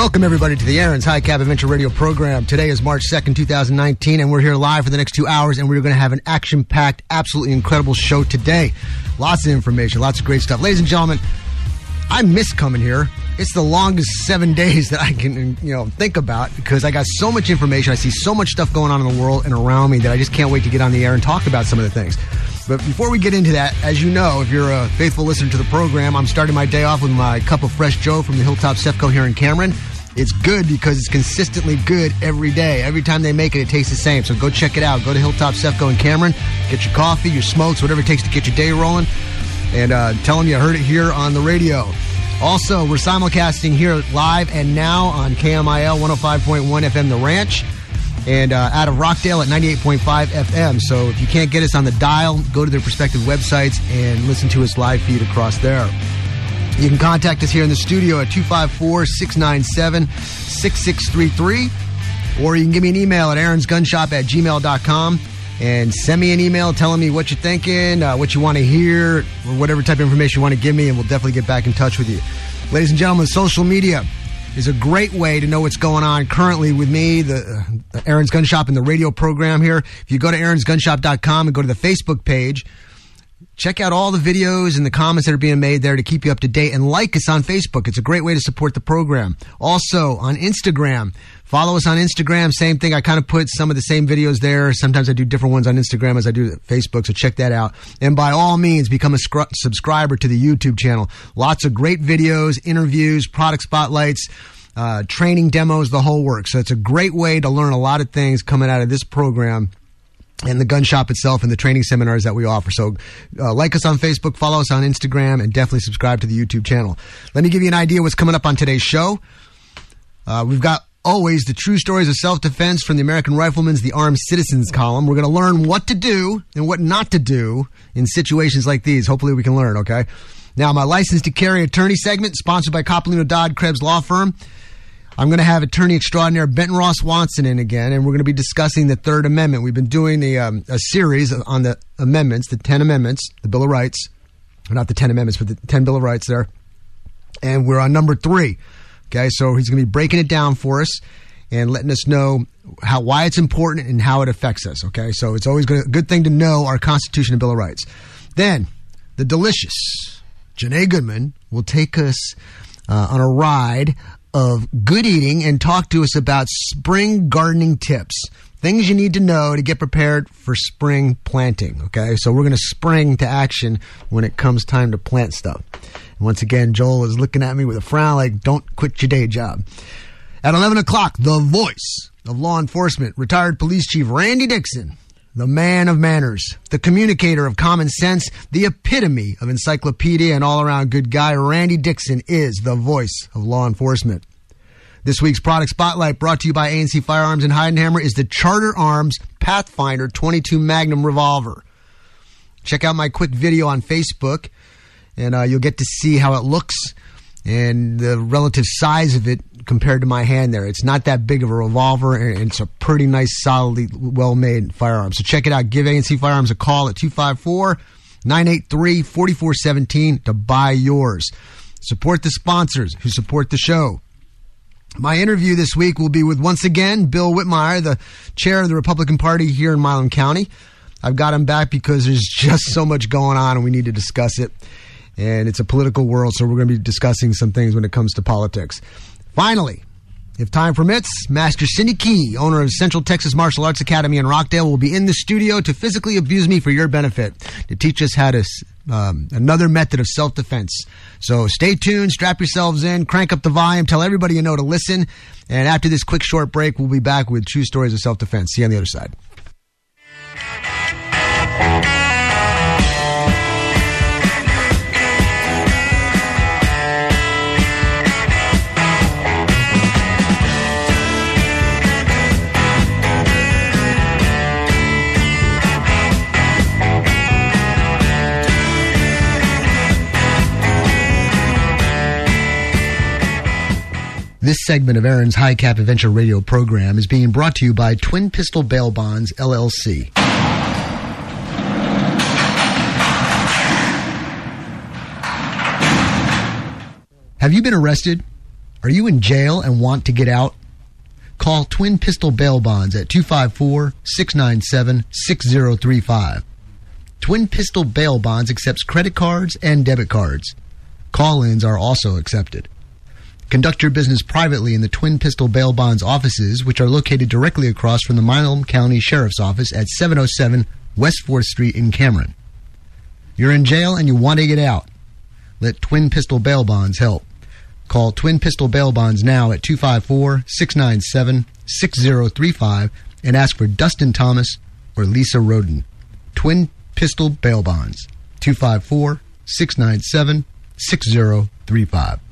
Welcome, everybody, to the Aaron's High Cap Adventure Radio program. Today is March 2nd, 2019, and we're here live for the next 2 hours, and we're going to have an action-packed, absolutely incredible show today. Lots of information, lots of great stuff. Ladies and gentlemen, I miss coming here. It's the longest 7 days that I can, think about because I got so much information. I see so much stuff going on in the world and around me that I just can't wait to get on the air and talk about some of the things. But before we get into that, as you know, if you're a faithful listener to the program, I'm starting my day off with my cup of fresh Joe from the Hilltop Cefco here in Cameron. It's good because it's consistently good every day. Every time they make it, it tastes the same. So go check it out. Go to Hilltop Cefco in Cameron. Get your coffee, your smokes, whatever it takes to get your day rolling. And tell them you heard it here on the radio. Also, we're simulcasting here live and now on KMIL 105.1 FM The Ranch. And out of Rockdale at 98.5 FM. So if you can't get us on the dial, go to their respective websites and listen to us live feed across there. You can contact us here in the studio at 254-697-6633. Or you can give me an email at aaronsgunshop@gmail.com and send me an email telling me what you're thinking, what you want to hear, or whatever type of information you want to give me, and we'll definitely get back in touch with you. Ladies and gentlemen, social media is a great way to know what's going on currently with me, the Aaron's Gun Shop and the radio program here. If you go to aaronsgunshop.com and go to the Facebook page, check out all the videos and the comments that are being made there to keep you up to date, and like us on Facebook. It's a great way to support the program. Also, on Instagram, follow us on Instagram. Same thing. I kind of put some of the same videos there. Sometimes I do different ones on Instagram as I do Facebook, so check that out. And by all means, become a subscriber to the YouTube channel. Lots of great videos, interviews, product spotlights, training demos, the whole work. So it's a great way to learn a lot of things coming out of this program and the gun shop itself and the training seminars that we offer. So like us on Facebook, follow us on Instagram, and definitely subscribe to the YouTube channel. Let me give you an idea what's coming up on today's show. We've got always the true stories of self-defense from the American Rifleman's The Armed Citizens column. We're going to learn what to do and what not to do in situations like these. Hopefully we can learn, okay? Now, my License to Carry attorney segment, sponsored by Coppolino Dodd Krebs Law Firm. I'm going to have attorney extraordinaire Benton Ross Watson in again, and we're going to be discussing the Third Amendment. We've been doing a series on the amendments, the 10 amendments, the Bill of Rights. Not the 10 amendments, but the 10 Bill of Rights there. And we're on number 3. Okay, so he's going to be breaking it down for us and letting us know why it's important and how it affects us. Okay, so it's always a good thing to know our Constitution and Bill of Rights. Then, the delicious Janae Goodman will take us on a ride of good eating and talk to us about spring gardening tips. Things you need to know to get prepared for spring planting, okay? So we're going to spring to action when it comes time to plant stuff. And once again, Joel is looking at me with a frown like, don't quit your day job. At 11 o'clock, the voice of law enforcement, retired police chief Randy Dixon, the man of manners, the communicator of common sense, the epitome of encyclopedia and all-around good guy, Randy Dixon is the voice of law enforcement. This week's product spotlight, brought to you by ANC Firearms in Heidenhammer, is the Charter Arms Pathfinder 22 Magnum Revolver. Check out my quick video on Facebook, and you'll get to see how it looks and the relative size of it compared to my hand there. It's not that big of a revolver, and it's a pretty nice, solidly well-made firearm. So check it out. Give ANC Firearms a call at 254-983-4417 to buy yours. Support the sponsors who support the show. My interview this week will be with, once again, Bill Whitmire, the chair of the Republican Party here in Milam County. I've got him back because there's just so much going on and we need to discuss it. And it's a political world, so we're going to be discussing some things when it comes to politics. Finally, if time permits, Master Cindy Key, owner of Central Texas Martial Arts Academy in Rockdale, will be in the studio to physically abuse me for your benefit, to teach us how to another method of self-defense. So stay tuned, strap yourselves in, crank up the volume, tell everybody you know to listen. And after this quick short break, we'll be back with True Stories of Self-Defense. See you on the other side. This segment of Aaron's High Cap Adventure Radio program is being brought to you by Twin Pistol Bail Bonds, LLC. Have you been arrested? Are you in jail and want to get out? Call Twin Pistol Bail Bonds at 254-697-6035. Twin Pistol Bail Bonds accepts credit cards and debit cards. Call-ins are also accepted. Conduct your business privately in the Twin Pistol Bail Bonds offices, which are located directly across from the Milam County Sheriff's Office at 707 West 4th Street in Cameron. You're in jail and you want to get out. Let Twin Pistol Bail Bonds help. Call Twin Pistol Bail Bonds now at 254-697-6035 and ask for Dustin Thomas or Lisa Roden. Twin Pistol Bail Bonds, 254-697-6035.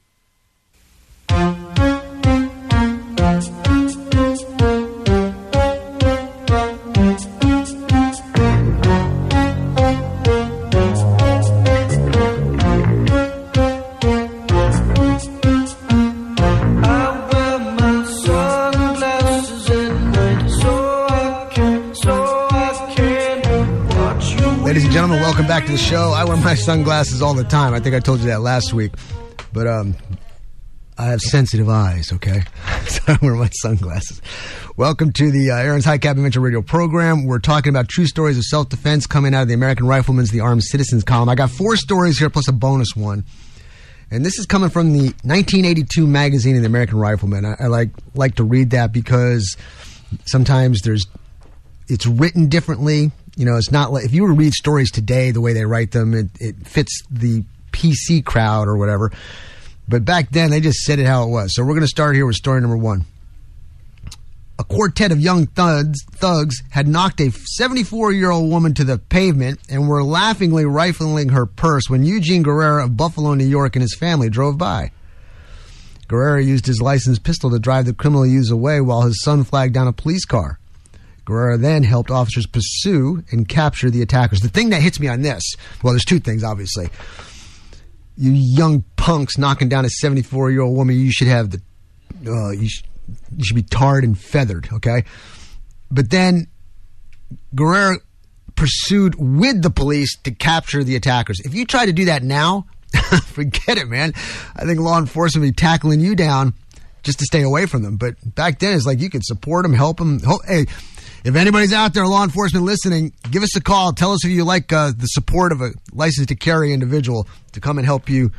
Ladies and gentlemen, welcome back to the show. I wear my sunglasses all the time. I think I told you that last week. But I have sensitive eyes, okay? So I wear my sunglasses. Welcome to the Aaron's High Cap Adventure Radio program. We're talking about true stories of self-defense coming out of the American Rifleman's The Armed Citizens column. I got 4 stories here plus a bonus one. And this is coming from the 1982 magazine of the American Rifleman. I like to read that because sometimes it's written differently. You know, it's not like if you were to read stories today the way they write them, it fits the PC crowd or whatever. But back then, they just said it how it was. So we're going to start here with story number 1. A quartet of young thugs had knocked a 74-year-old woman to the pavement and were laughingly rifling her purse when Eugene Guerrera of Buffalo, New York, and his family drove by. Guerrera used his licensed pistol to drive the criminal youths away while his son flagged down a police car. Guerrera then helped officers pursue and capture the attackers. The thing that hits me on this, well, there's 2 things, obviously. You young punks knocking down a 74-year-old woman, you should have you should be tarred and feathered, okay? But then Guerrera pursued with the police to capture the attackers. If you try to do that now, forget it, man. I think law enforcement will be tackling you down just to stay away from them. But back then, it's like you could support them, help them. Hey, if anybody's out there, law enforcement listening, give us a call. Tell us if you like the support of a license to carry individual to come and help you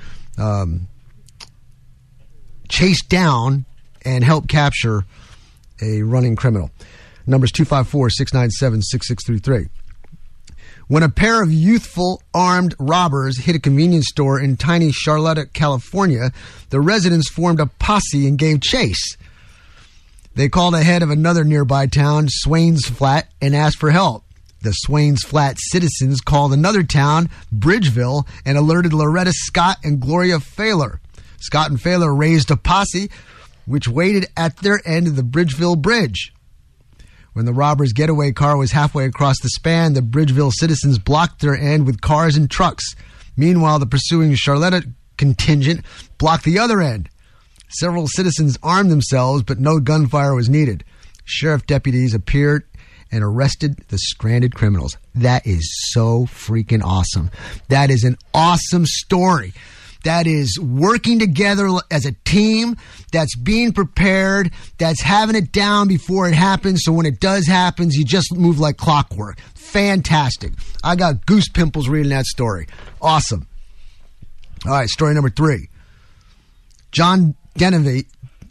chase down and help capture a running criminal. Number's 254-697-6633. When a pair of youthful armed robbers hit a convenience store in tiny Charlotte, California, the residents formed a posse and gave chase. They called ahead of another nearby town, Swains Flat, and asked for help. The Swains Flat citizens called another town, Bridgeville, and alerted Loretta Scott and Gloria Failer. Scott and Failer raised a posse, which waited at their end of the Bridgeville Bridge. When the robbers' getaway car was halfway across the span, the Bridgeville citizens blocked their end with cars and trucks. Meanwhile, the pursuing Charlotte contingent blocked the other end. Several citizens armed themselves, but no gunfire was needed. Sheriff deputies appeared and arrested the stranded criminals. That is so freaking awesome. That is an awesome story. That is working together as a team, that's being prepared, that's having it down before it happens, so when it does happen, you just move like clockwork. Fantastic. I got goose pimples reading that story. Awesome. All right, story number 3. John Devaney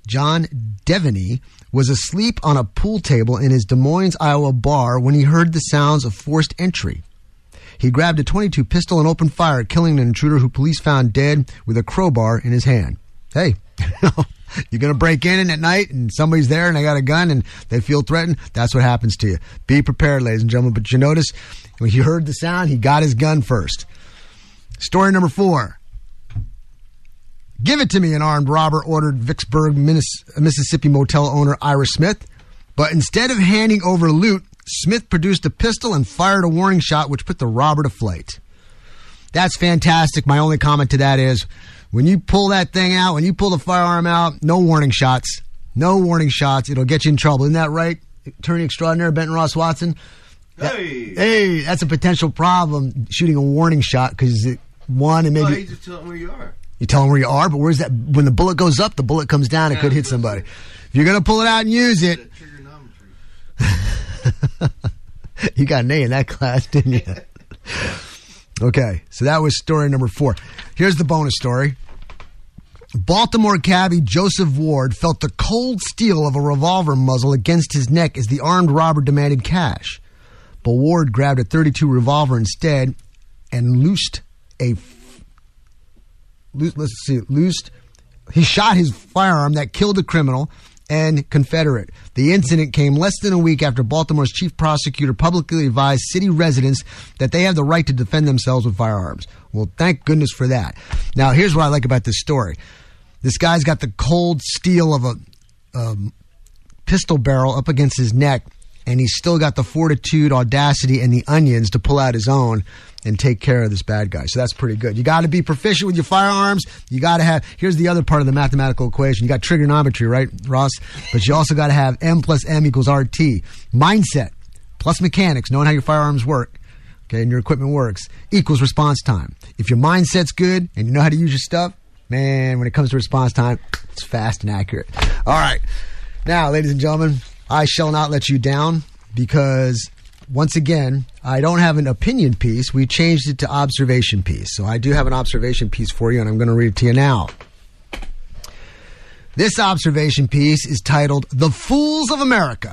was asleep on a pool table in his Des Moines, Iowa bar when he heard the sounds of forced entry. He grabbed a .22 pistol and opened fire, killing an intruder who police found dead with a crowbar in his hand. Hey, you're going to break in at night and somebody's there and they got a gun and they feel threatened? That's what happens to you. Be prepared, ladies and gentlemen. But you notice, when he heard the sound, he got his gun first. Story number 4. Give it to me, an armed robber ordered Vicksburg, Mississippi motel owner Ira Smith. But instead of handing over loot, Smith produced a pistol and fired a warning shot, which put the robber to flight. That's fantastic. My only comment to that is, when you pull that thing out, when you pull the firearm out, no warning shots. No warning shots. It'll get you in trouble. Isn't that right, Attorney Extraordinaire Benton Ross Watson? Hey, that's a potential problem, shooting a warning shot, because one and maybe... you just tell them where you are. You tell them where you are, but where's that? When the bullet goes up, the bullet comes down. It could hit somebody. If you're going to pull it out and use it. You got an A in that class, didn't you? Okay, so that was story number 4. Here's the bonus story. Baltimore cabbie Joseph Ward felt the cold steel of a revolver muzzle against his neck as the armed robber demanded cash. But Ward grabbed a .32 revolver instead and he shot his firearm that killed the criminal and Confederate. The incident came less than a week after Baltimore's chief prosecutor publicly advised city residents that they have the right to defend themselves with firearms. Well, thank goodness for that. Now, here's what I like about this story. This guy's got the cold steel of a pistol barrel up against his neck, and he's still got the fortitude, audacity, and the onions to pull out his own and take care of this bad guy. So that's pretty good. You got to be proficient with your firearms. You got to have, here's the other part of the mathematical equation. You got trigonometry, right, Ross? But you also got to have M plus M equals RT. Mindset plus mechanics, knowing how your firearms work, okay, and your equipment works, equals response time. If your mindset's good and you know how to use your stuff, man, when it comes to response time, it's fast and accurate. All right. Now, ladies and gentlemen, I shall not let you down because, once again, I don't have an opinion piece. We changed it to observation piece. So I do have an observation piece for you, and I'm going to read it to you now. This observation piece is titled, The Fools of America.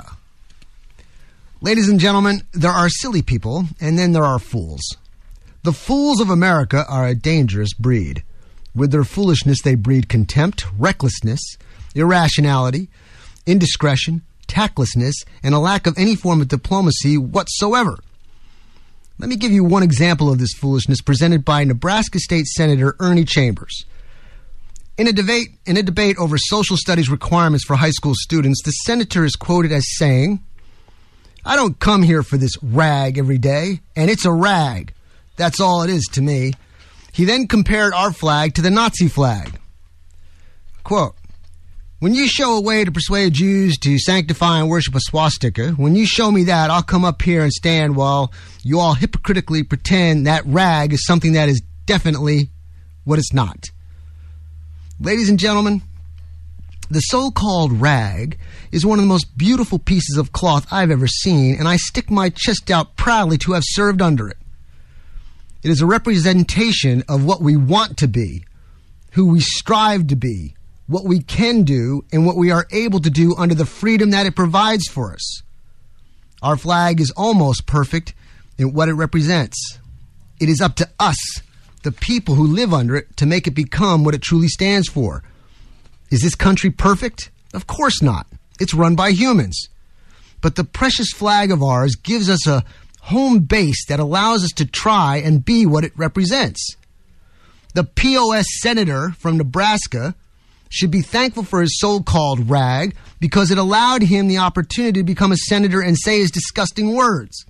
Ladies and gentlemen, there are silly people, and then there are fools. The fools of America are a dangerous breed. With their foolishness, they breed contempt, recklessness, irrationality, indiscretion, tactlessness, and a lack of any form of diplomacy whatsoever. Let me give you one example of this foolishness presented by Nebraska State Senator Ernie Chambers. In a debate over social studies requirements for high school students, the senator is quoted as saying, "I don't come here for this rag every day, and it's a rag. That's all it is to me." He then compared our flag to the Nazi flag. Quote, "When you show a way to persuade Jews to sanctify and worship a swastika, when you show me that, I'll come up here and stand while you all hypocritically pretend that rag is something that is definitely what it's not." Ladies and gentlemen, the so-called rag is one of the most beautiful pieces of cloth I've ever seen, and I stick my chest out proudly to have served under it. It is a representation of what we want to be, who we strive to be, what we can do, and what we are able to do under the freedom that it provides for us. Our flag is almost perfect in what it represents. It is up to us, the people who live under it, to make it become what it truly stands for. Is this country perfect? Of course not. It's run by humans. But the precious flag of ours gives us a home base that allows us to try and be what it represents. The POS senator from Nebraska should be thankful for his so-called rag because it allowed him the opportunity to become a senator and say his disgusting words.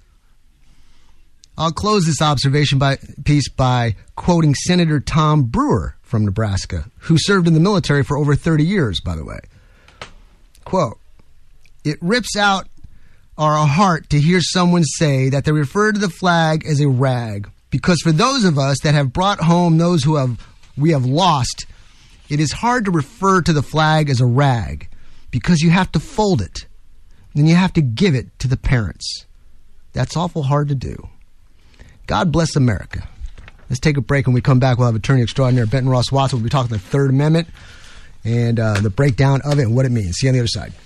I'll close this observation piece by quoting Senator Tom Brewer from Nebraska, who served in the military for over 30 years, by the way. Quote, "It rips out our heart to hear someone say that they refer to the flag as a rag, because for those of us that have brought home those we have lost, it is hard to refer to the flag as a rag because you have to fold it and you have to give it to the parents. That's awful hard to do. God bless America." Let's take a break. When we come back, we'll have Attorney Extraordinaire Benton Ross Watson. We'll be talking the Third Amendment and the breakdown of it and what it means. See you on the other side.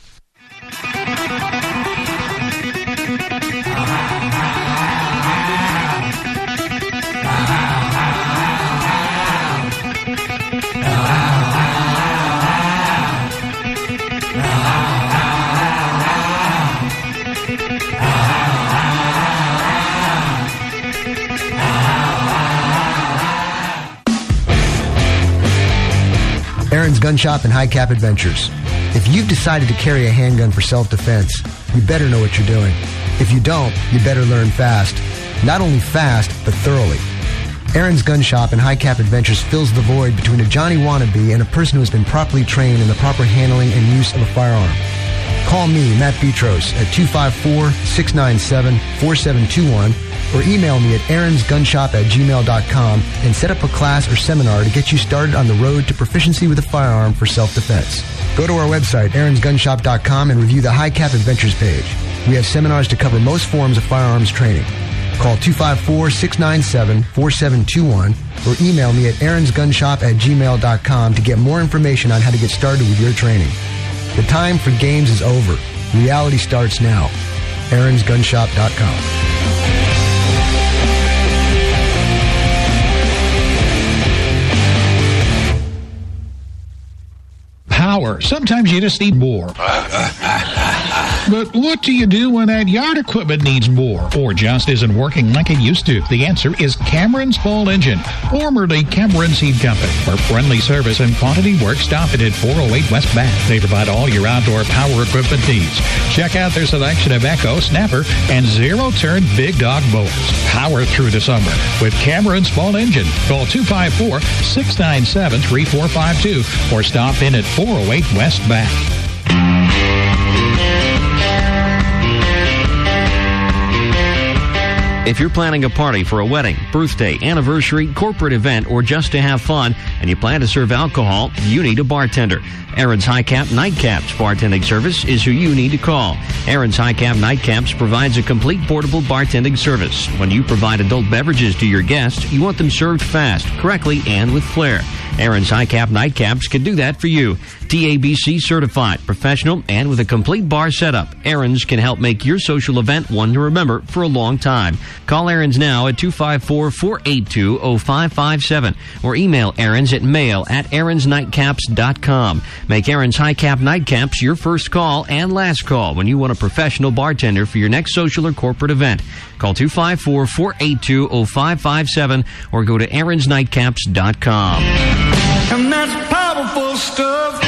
Aaron's Gun Shop and High Cap Adventures. If you've decided to carry a handgun for self-defense, you better know what you're doing. If you don't, you better learn fast. Not only fast, but thoroughly. Aaron's Gun Shop and High Cap Adventures fills the void between a Johnny wannabe and a person who has been properly trained in the proper handling and use of a firearm. Call me, Matt Petros, at 254-697-4721 or email me at aaronsgunshop@gmail.com and set up a class or seminar to get you started on the road to proficiency with a firearm for self-defense. Go to our website, aaronsgunshop.com, and review the High Cap Adventures page. We have seminars to cover most forms of firearms training. Call 254-697-4721 or email me at aaronsgunshop@gmail.com to get more information on how to get started with your training. The time for games is over. Reality starts now. aaronsgunshop.com. Power. Sometimes you just need more. But what do you do when that yard equipment needs more or just isn't working like it used to? The answer is Cameron's Ball Engine, formerly Cameron Seed Company. For friendly service and quantity work, stop it at 408 West Bath. They provide all your outdoor power equipment needs. Check out their selection of Echo, Snapper, and zero-turn Big Dog mowers. Power through the summer with Cameron's Ball Engine. Call 254-697-3452 or stop in at 408 West Bath. If you're planning a party for a wedding, birthday, anniversary, corporate event, or just to have fun, and you plan to serve alcohol, you need a bartender. Aaron's High Cap Nightcaps bartending service is who you need to call. Aaron's High Cap Nightcaps provides a complete portable bartending service. When you provide adult beverages to your guests, you want them served fast, correctly, and with flair. Aaron's High Cap Nightcaps can do that for you. TABC certified, professional, and with a complete bar setup, Aaron's can help make your social event one to remember for a long time. Call Aaron's now at 254-482-0557 or email Aaron's at mail@aaronsnightcaps.com. Make Aaron's High Cap Nightcaps your first call and last call when you want a professional bartender for your next social or corporate event. Call 254-482-0557 or go to aaronsnightcaps.com. And that's powerful stuff.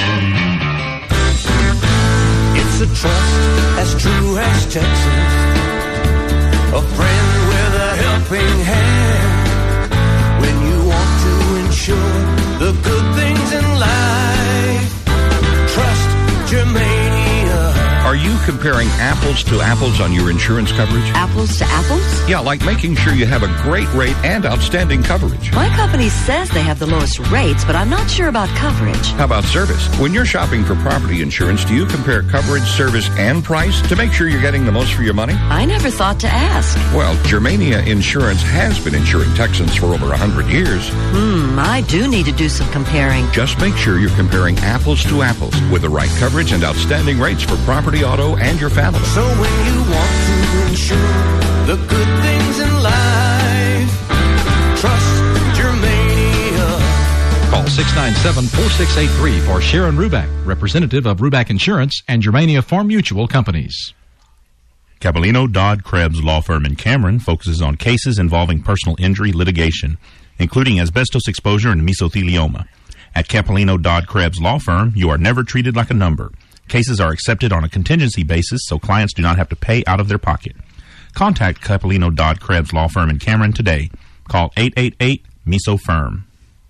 It's a trust as true as Texas. A friend with a helping hand. When you want to ensure the good things in life. Trust Germania. Are you comparing apples to apples on your insurance coverage? Apples to apples? Yeah, like making sure you have a great rate and outstanding coverage. My company says they have the lowest rates, but I'm not sure about coverage. How about service? When you're shopping for property insurance, do you compare coverage, service, and price to make sure you're getting the most for your money? I never thought to ask. Well, Germania Insurance has been insuring Texans for over 100 years. I do need to do some comparing. Just make sure you're comparing apples to apples with the right coverage and outstanding rates for property, auto, and your family. So when you want to ensure the good things in life, trust Germania. Call 697-4683 for Sharon Ruback, representative of Ruback Insurance and Germania Farm Mutual Companies. Capellino Dodd Krebs Law Firm in Cameron focuses on cases involving personal injury litigation, including asbestos exposure and mesothelioma. At Capellino Dodd Krebs Law Firm, you are never treated like a number. Cases are accepted on a contingency basis, so clients do not have to pay out of their pocket. Contact Capellino Dodd Krebs Law Firm in Cameron today. Call 888-MESO-FIRM.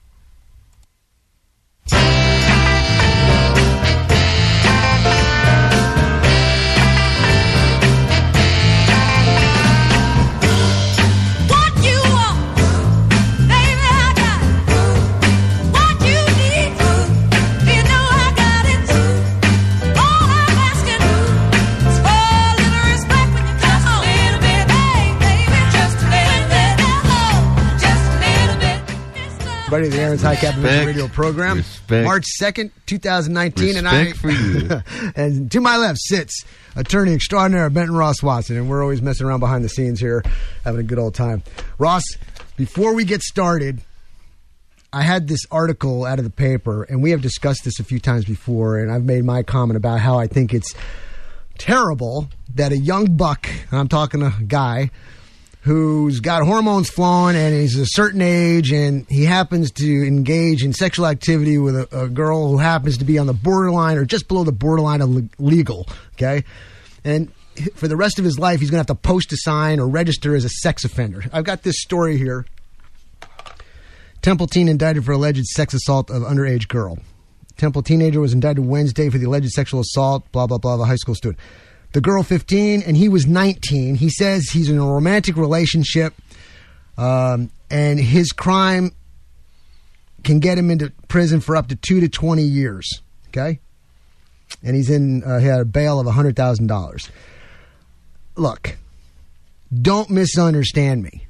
Everybody, the Aaron's High Cap Radio program. Respect. March 2nd, 2019. Respect for you. And to my left sits attorney extraordinaire Benton Ross Watson, and we're always messing around behind the scenes here, having a good old time. Ross, before we get started, I had this article out of the paper, and we have discussed this a few times before, and I've made my comment about how I think it's terrible that a young buck, and I'm talking a guy, who's got hormones flowing and he's a certain age and he happens to engage in sexual activity with a girl who happens to be on the borderline or just below the borderline of legal, okay? And for the rest of his life, he's going to have to post a sign or register as a sex offender. I've got this story here. Temple teen indicted for alleged sex assault of underage girl. Temple teenager was indicted Wednesday for the alleged sexual assault, blah, blah, blah, of a high school student. The girl 15, and he was 19. He says he's in a romantic relationship, and his crime can get him into prison for up to 2 to 20 years, okay? And he had a bail of $100,000. Look, don't misunderstand me.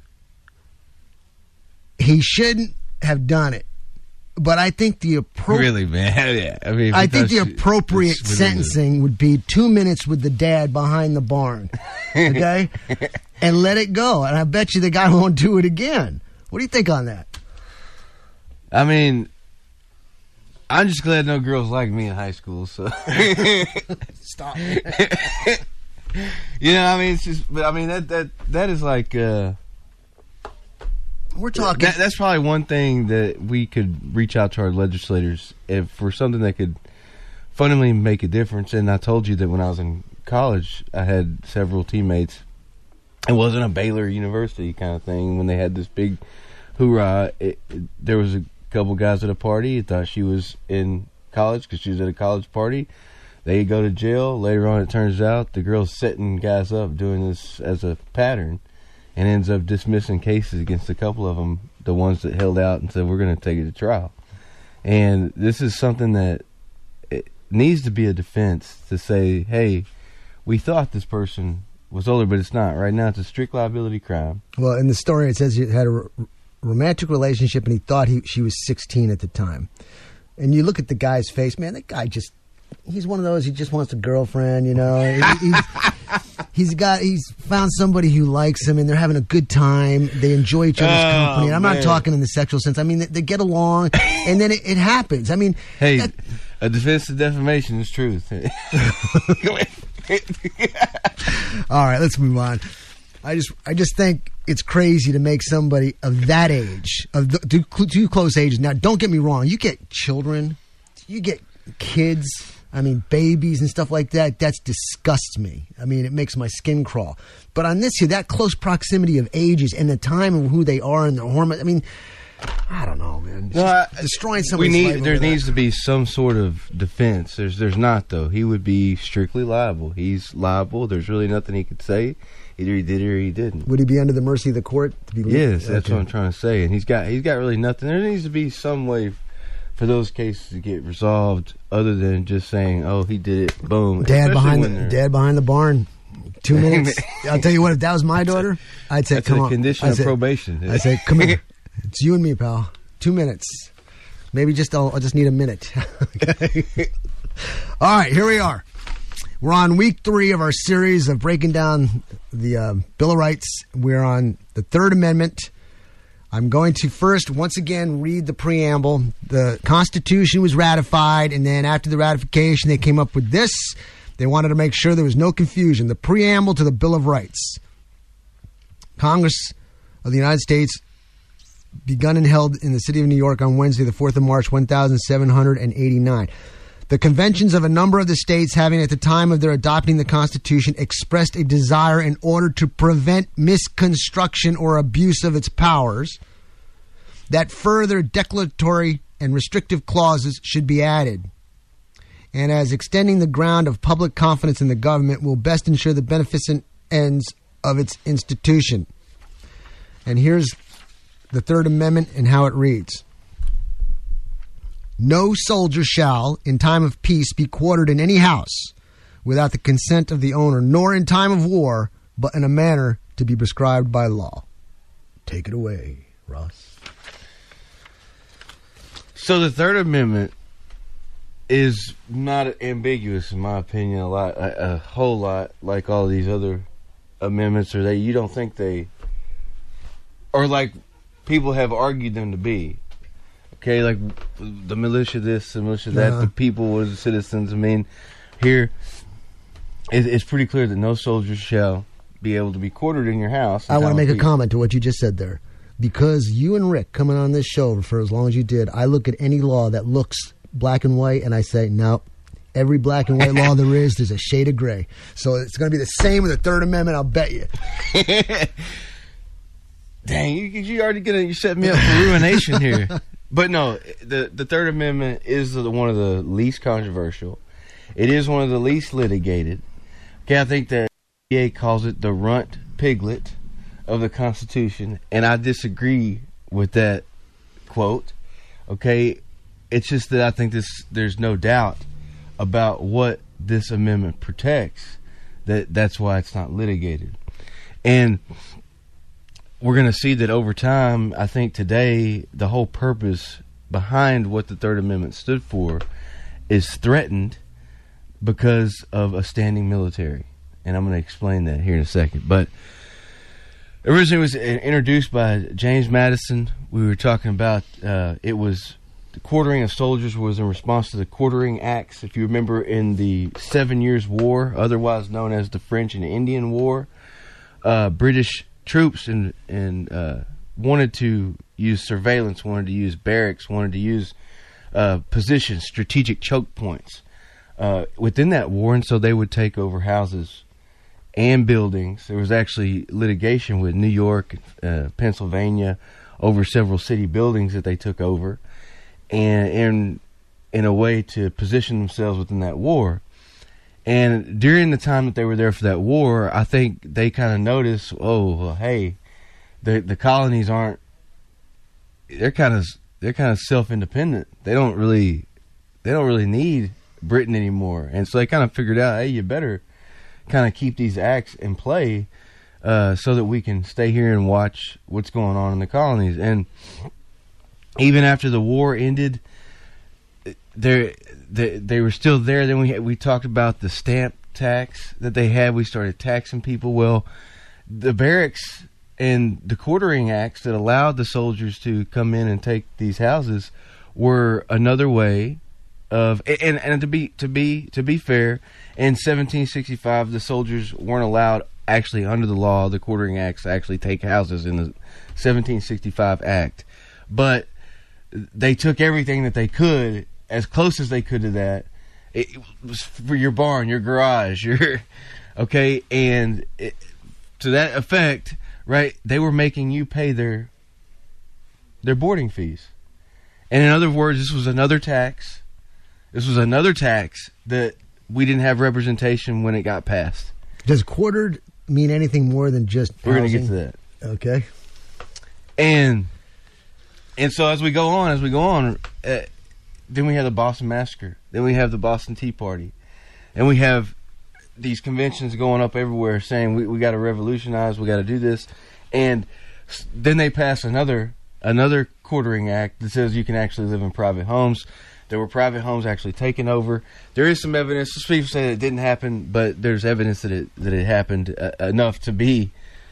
He shouldn't have done it. But I think the really, man. Yeah. I think the appropriate sentencing would be 2 minutes with the dad behind the barn, okay, and let it go. And I bet you the guy won't do it again. What do you think on that? I mean, I'm just glad no girls like me in high school. So Stop. You know, I mean, it's just. But I mean, that is like. We're talking. That's probably one thing that we could reach out to our legislators if for something that could fundamentally make a difference. And I told you that when I was in college, I had several teammates. It wasn't a Baylor University kind of thing. When they had this big hoorah, there was a couple guys at a party who thought she was in college because she was at a college party. They go to jail. Later on, it turns out the girl's setting guys up doing this as a pattern. And ends up dismissing cases against a couple of them, the ones that held out and said, we're going to take it to trial. And this is something that it needs to be a defense to say, hey, we thought this person was older, but it's not. Right now, it's a strict liability crime. Well, in the story, it says he had a romantic relationship, and he thought she was 16 at the time. And you look at the guy's face, man, that guy he's one of those, he just wants a girlfriend, you know. He's found somebody who likes him, and they're having a good time. They enjoy each other's company. And I'm not talking in the sexual sense. I mean, they get along, and then it happens. I mean, hey, a defense of defamation is truth. All right, let's move on. I just think it's crazy to make somebody of that age, of two close ages. Now, don't get me wrong. You get children, you get kids. I mean, babies and stuff like that, that disgusts me. I mean, it makes my skin crawl. But on this here, that close proximity of ages and the time of who they are and their hormones, I mean, I don't know, man. Destroying somebody's life. There needs to be some sort of defense. There's not, though. He would be strictly liable. He's liable. There's really nothing he could say. Either he did it or he didn't. Would he be under the mercy of the court? Yes, that's what I'm trying to say. And he's got really nothing. There needs to be some way for those cases to get resolved other than just saying, oh, he did it, boom. Dad behind the barn, 2 minutes. I'll tell you what, if that was my daughter, I'd say, come on. That's a condition of probation. I'd say, come here. It's you and me, pal. 2 minutes. Maybe I'll just need a minute. Okay. All right, here we are. We're on week 3 of our series of breaking down the Bill of Rights. We're on the Third Amendment. I'm going to first, once again, read the preamble. The Constitution was ratified, and then after the ratification, they came up with this. They wanted to make sure there was no confusion. The preamble to the Bill of Rights. Congress of the United States begun and held in the city of New York on Wednesday, the 4th of March, 1789. The conventions of a number of the states having at the time of their adopting the Constitution expressed a desire in order to prevent misconstruction or abuse of its powers that further declaratory and restrictive clauses should be added. And as extending the ground of public confidence in the government will best ensure the beneficent ends of its institution. And here's the Third Amendment and how it reads. No soldier shall, in time of peace, be quartered in any house without the consent of the owner, nor in time of war, but in a manner to be prescribed by law. Take it away, Ross. So the Third Amendment is not ambiguous, in my opinion, a whole lot like all these other amendments, or you don't think they, or like people have argued them to be. Okay, like the militia this, the militia that, the people were the citizens. I mean, here it's pretty clear that no soldier shall be able to be quartered in your house. I want to make a comment to what you just said there. Because you and Rick coming on this show for as long as you did, I look at any law that looks black and white and I say, no, every black and white law there is, there's a shade of gray. So it's going to be the same with the Third Amendment, I'll bet you. Dang, you already you set me up for ruination here. But no, the Third Amendment is one of the least controversial. It is one of the least litigated. Okay, I think that the APA calls it the runt piglet of the Constitution, and I disagree with that quote. Okay, it's just that I think there's no doubt about what this amendment protects. That's why it's not litigated. And we're going to see that over time. I think today the whole purpose behind what the Third Amendment stood for is threatened because of a standing military. And I'm going to explain that here in a second. But originally it was introduced by James Madison. We were talking about it was the quartering of soldiers was in response to the Quartering Acts. If you remember, in the 7 Years' War, otherwise known as the French and Indian War, British troops wanted to use surveillance, wanted to use barracks, wanted to use positions, strategic choke points within that war, and so they would take over houses and buildings. There was actually litigation with New York, Pennsylvania, over several city buildings that they took over, and in a way to position themselves within that war. And during the time that they were there for that war, I think they kind of noticed, oh, well, hey, the colonies aren't. They're kind of self-independent. They don't really need Britain anymore. And so they kind of figured out, hey, you better kind of keep these acts in play so that we can stay here and watch what's going on in the colonies. And even after the war ended, they were still there. Then we talked about the stamp tax that they had. We started taxing people. Well, the barracks and the Quartering Acts that allowed the soldiers to come in and take these houses were another way of. And to be fair, in 1765 the soldiers weren't allowed, actually under the law, the Quartering Acts, to actually take houses in the 1765 Act, but they took everything that they could, as close as they could to that. It was for your barn, your garage, okay, and to that effect, right? They were making you pay their boarding fees, and in other words, this was another tax. This was another tax that we didn't have representation when it got passed. Does quartered mean anything more than just housing? We're going to get to that. Okay, and so as we go on, then we have the Boston Massacre. Then we have the Boston Tea Party. And we have these conventions going up everywhere saying we got to revolutionize, we got to do this. And then they pass another Quartering Act that says you can actually live in private homes. There were private homes actually taken over. There is some evidence. Some people say that it didn't happen, but there's evidence that it happened enough to be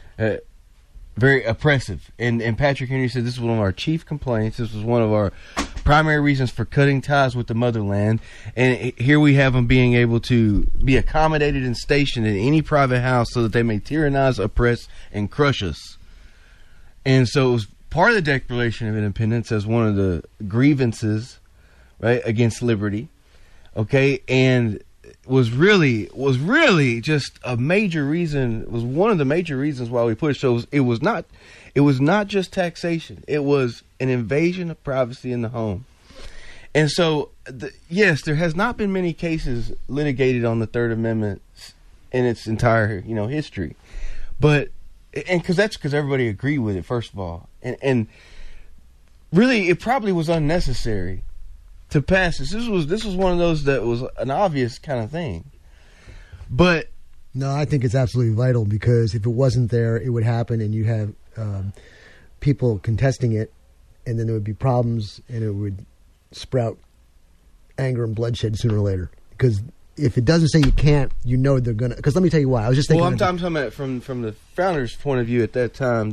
very oppressive. And Patrick Henry said this was one of our chief complaints. This was one of our primary reasons for cutting ties with the motherland. And here we have them being able to be accommodated and stationed in any private house so that they may tyrannize, oppress, and crush us. And so it was part of the Declaration of Independence as one of the grievances, right, against liberty. Okay, and was really just a major reason. Was one of the major reasons why we pushed. So it was not just taxation. It was an invasion of privacy in the home. And so, yes, there has not been many cases litigated on the Third Amendment in its entire history, but because everybody agreed with it, first of all, and really it probably was unnecessary to pass this. This was one of those that was an obvious kind of thing. But no, I think it's absolutely vital, because if it wasn't there, it would happen, and you have people contesting it, and then there would be problems, and it would sprout anger and bloodshed sooner or later. Because if it doesn't say you can't, they're gonna. Because let me tell you why. I was just thinking. Well, I'm talking about from the founders' point of view at that time.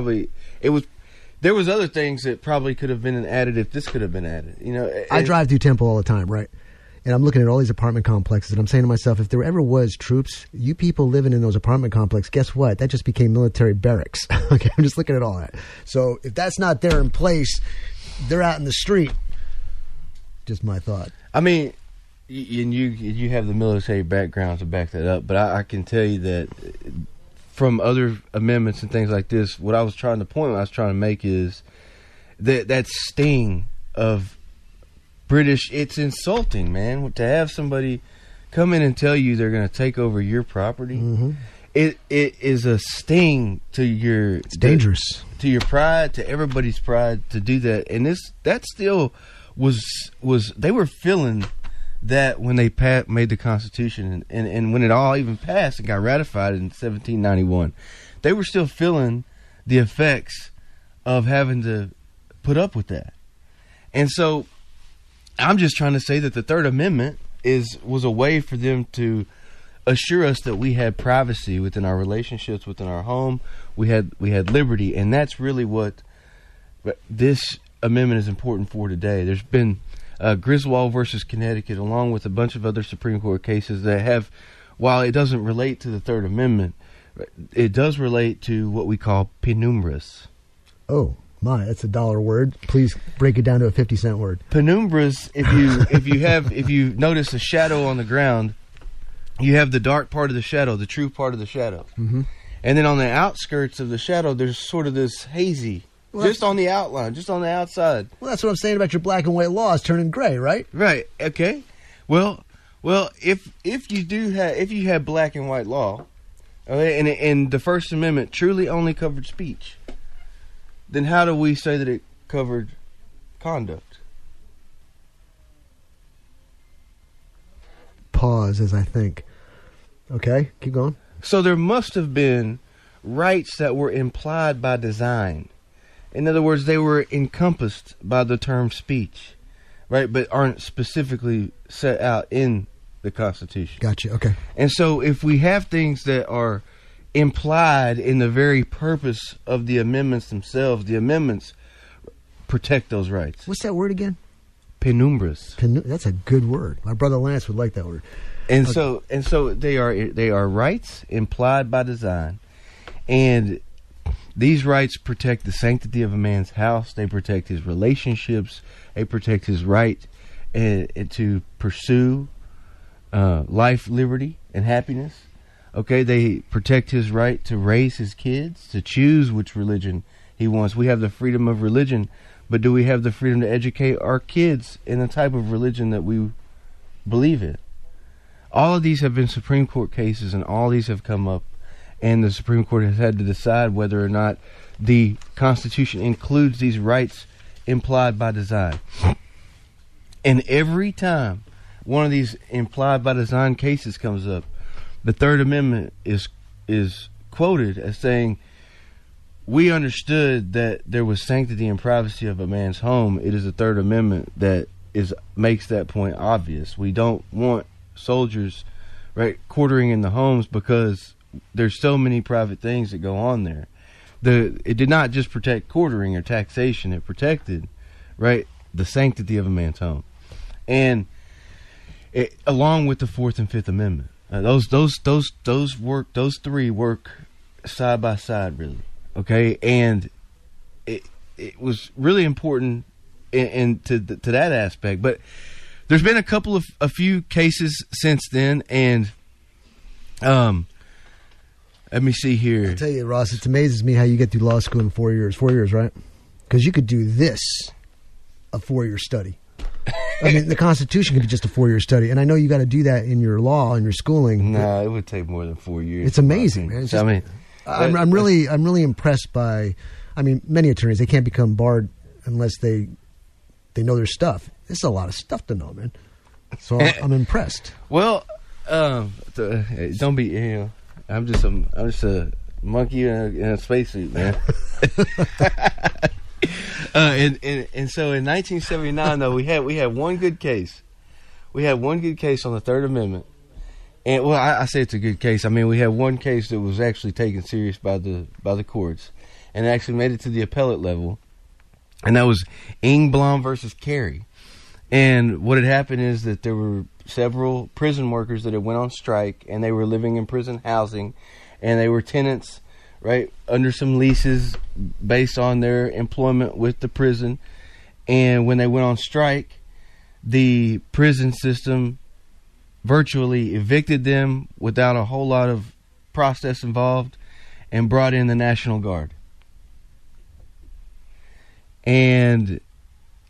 There was other things that probably could have been added if this could have been added. I drive through Temple all the time, right? And I'm looking at all these apartment complexes, and I'm saying to myself, if there ever was troops, you people living in those apartment complexes, guess what? That just became military barracks. Okay, I'm just looking at all that. So if that's not there in place, they're out in the street. Just my thought. I mean, and you have the military background to back that up, but I can tell you that from other amendments and things like this, what I was trying to make is that sting British. It's insulting, man, to have somebody come in and tell you they're going to take over your property. Mm-hmm. It is a sting to your. It's dangerous to your pride, to everybody's pride, to do that. And that still was they were feeling that when they made the Constitution and when it all even passed and got ratified in 1791, they were still feeling the effects of having to put up with that. And so I'm just trying to say that the Third Amendment was a way for them to assure us that we had privacy within our relationships, within our home. We had liberty, and that's really what this amendment is important for today. There's been Griswold versus Connecticut, along with a bunch of other Supreme Court cases that have, while it doesn't relate to the Third Amendment, it does relate to what we call penumbras. Oh my, that's a $1 word. Please break it down to a 50-cent word. Penumbras. If you notice a shadow on the ground, you have the dark part of the shadow, the true part of the shadow. Mm-hmm. And then on the outskirts of the shadow, there's sort of this hazy, just on the outline, just on the outside. Well, that's what I'm saying about your black and white laws turning gray, right? Right. Okay. Well, if you have black and white law, okay, and the First Amendment truly only covered speech, then how do we say that it covered conduct? Pause as I think. Okay, keep going. So there must have been rights that were implied by design. In other words, they were encompassed by the term speech, right? But aren't specifically set out in the Constitution. Gotcha, okay. And so if we have things that are implied in the very purpose of the amendments themselves, the amendments protect those rights. What's that word again? Penumbras. That's a good word. My brother Lance would like that word. And so they are rights implied by design, and these rights protect the sanctity of a man's house. They protect his relationships. They protect his right to pursue life, liberty, and happiness. Okay, they protect his right to raise his kids, to choose which religion he wants. We have the freedom of religion, but do we have the freedom to educate our kids in the type of religion that we believe in? All of these have been Supreme Court cases, and all these have come up, and the Supreme Court has had to decide whether or not the Constitution includes these rights implied by design. And every time one of these implied by design cases comes up, the Third Amendment is quoted as saying, we understood that there was sanctity and privacy of a man's home. It is the Third Amendment that makes that point obvious. We don't want soldiers, right, quartering in the homes because there's so many private things that go on there. It did not just protect quartering or taxation; it protected, right, the sanctity of a man's home, and along with the Fourth and Fifth Amendment, those three work side by side, really. Okay, and it was really important to that aspect, but there's been a few cases since then, and let me see here. I'll tell you, Ross, it amazes me how you get through law school in 4 years. 4 years, right? Because you could do this a 4-year study. I mean, the Constitution could be just a 4-year study, and I know you got to do that in your law and your schooling. No, it would take more than 4 years. It's amazing, man. It's just, I'm really impressed by. I mean, many attorneys, they can't become barred unless they know their stuff. This is a lot of stuff to know, man. So I'm impressed. Well, don't be. I'm just a monkey in a spacesuit, man. And so in 1979, though, we had one good case. We had one good case on the Third Amendment, and well, I say it's a good case. I mean, we had one case that was actually taken serious by the courts, and it actually made it to the appellate level, and that was Ingblom versus Carey. And what had happened is that there were several prison workers that had went on strike, and they were living in prison housing, and they were tenants, right, under some leases based on their employment with the prison. And when they went on strike, the prison system virtually evicted them without a whole lot of process involved and brought in the National Guard. And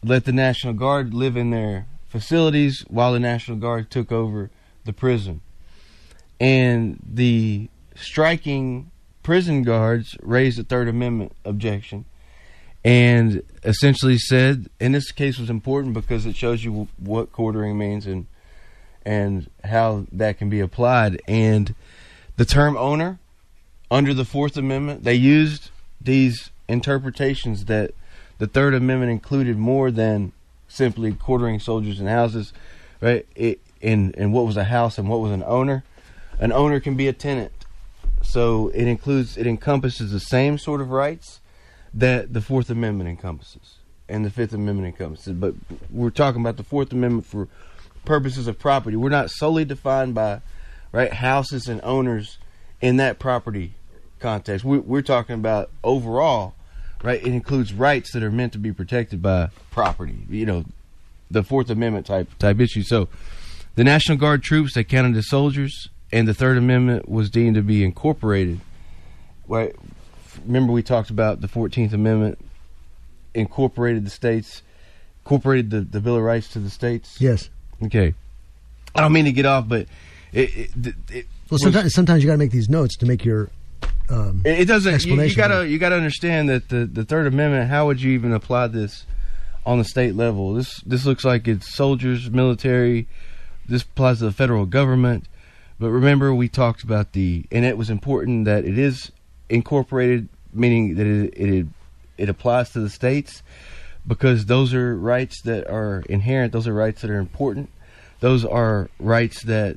let the National Guard live in their facilities while the National Guard took over the prison. And the striking prison guards raised a Third Amendment objection and essentially said, and this case was important because it shows you what quartering means and how that can be applied. And the term owner, under the Fourth Amendment, they used these interpretations that the Third Amendment included more than simply quartering soldiers in houses, right? And what was a house and what was an owner? An owner can be a tenant. So it encompasses the same sort of rights that the Fourth Amendment encompasses and the Fifth Amendment encompasses. But we're talking about the Fourth Amendment for purposes of property. We're not solely defined by, right, houses and owners in that property context. We're talking about overall, right? It includes rights that are meant to be protected by property. You know, the Fourth Amendment type issue. So the National Guard troops, they counted as soldiers, and the Third Amendment was deemed to be incorporated. Right? Remember we talked about the 14th Amendment incorporated the states, incorporated the Bill of Rights to the states? Yes. Okay. I don't mean to get off, but sometimes you got to make these notes to make your it doesn't. Explanation. You got to understand that the Third Amendment. How would you even apply this on the state level? This looks like it's soldiers, military. This applies to the federal government. But remember, we talked about and it was important that it is incorporated, meaning that it applies to the states, because those are rights that are inherent. Those are rights that are important. Those are rights that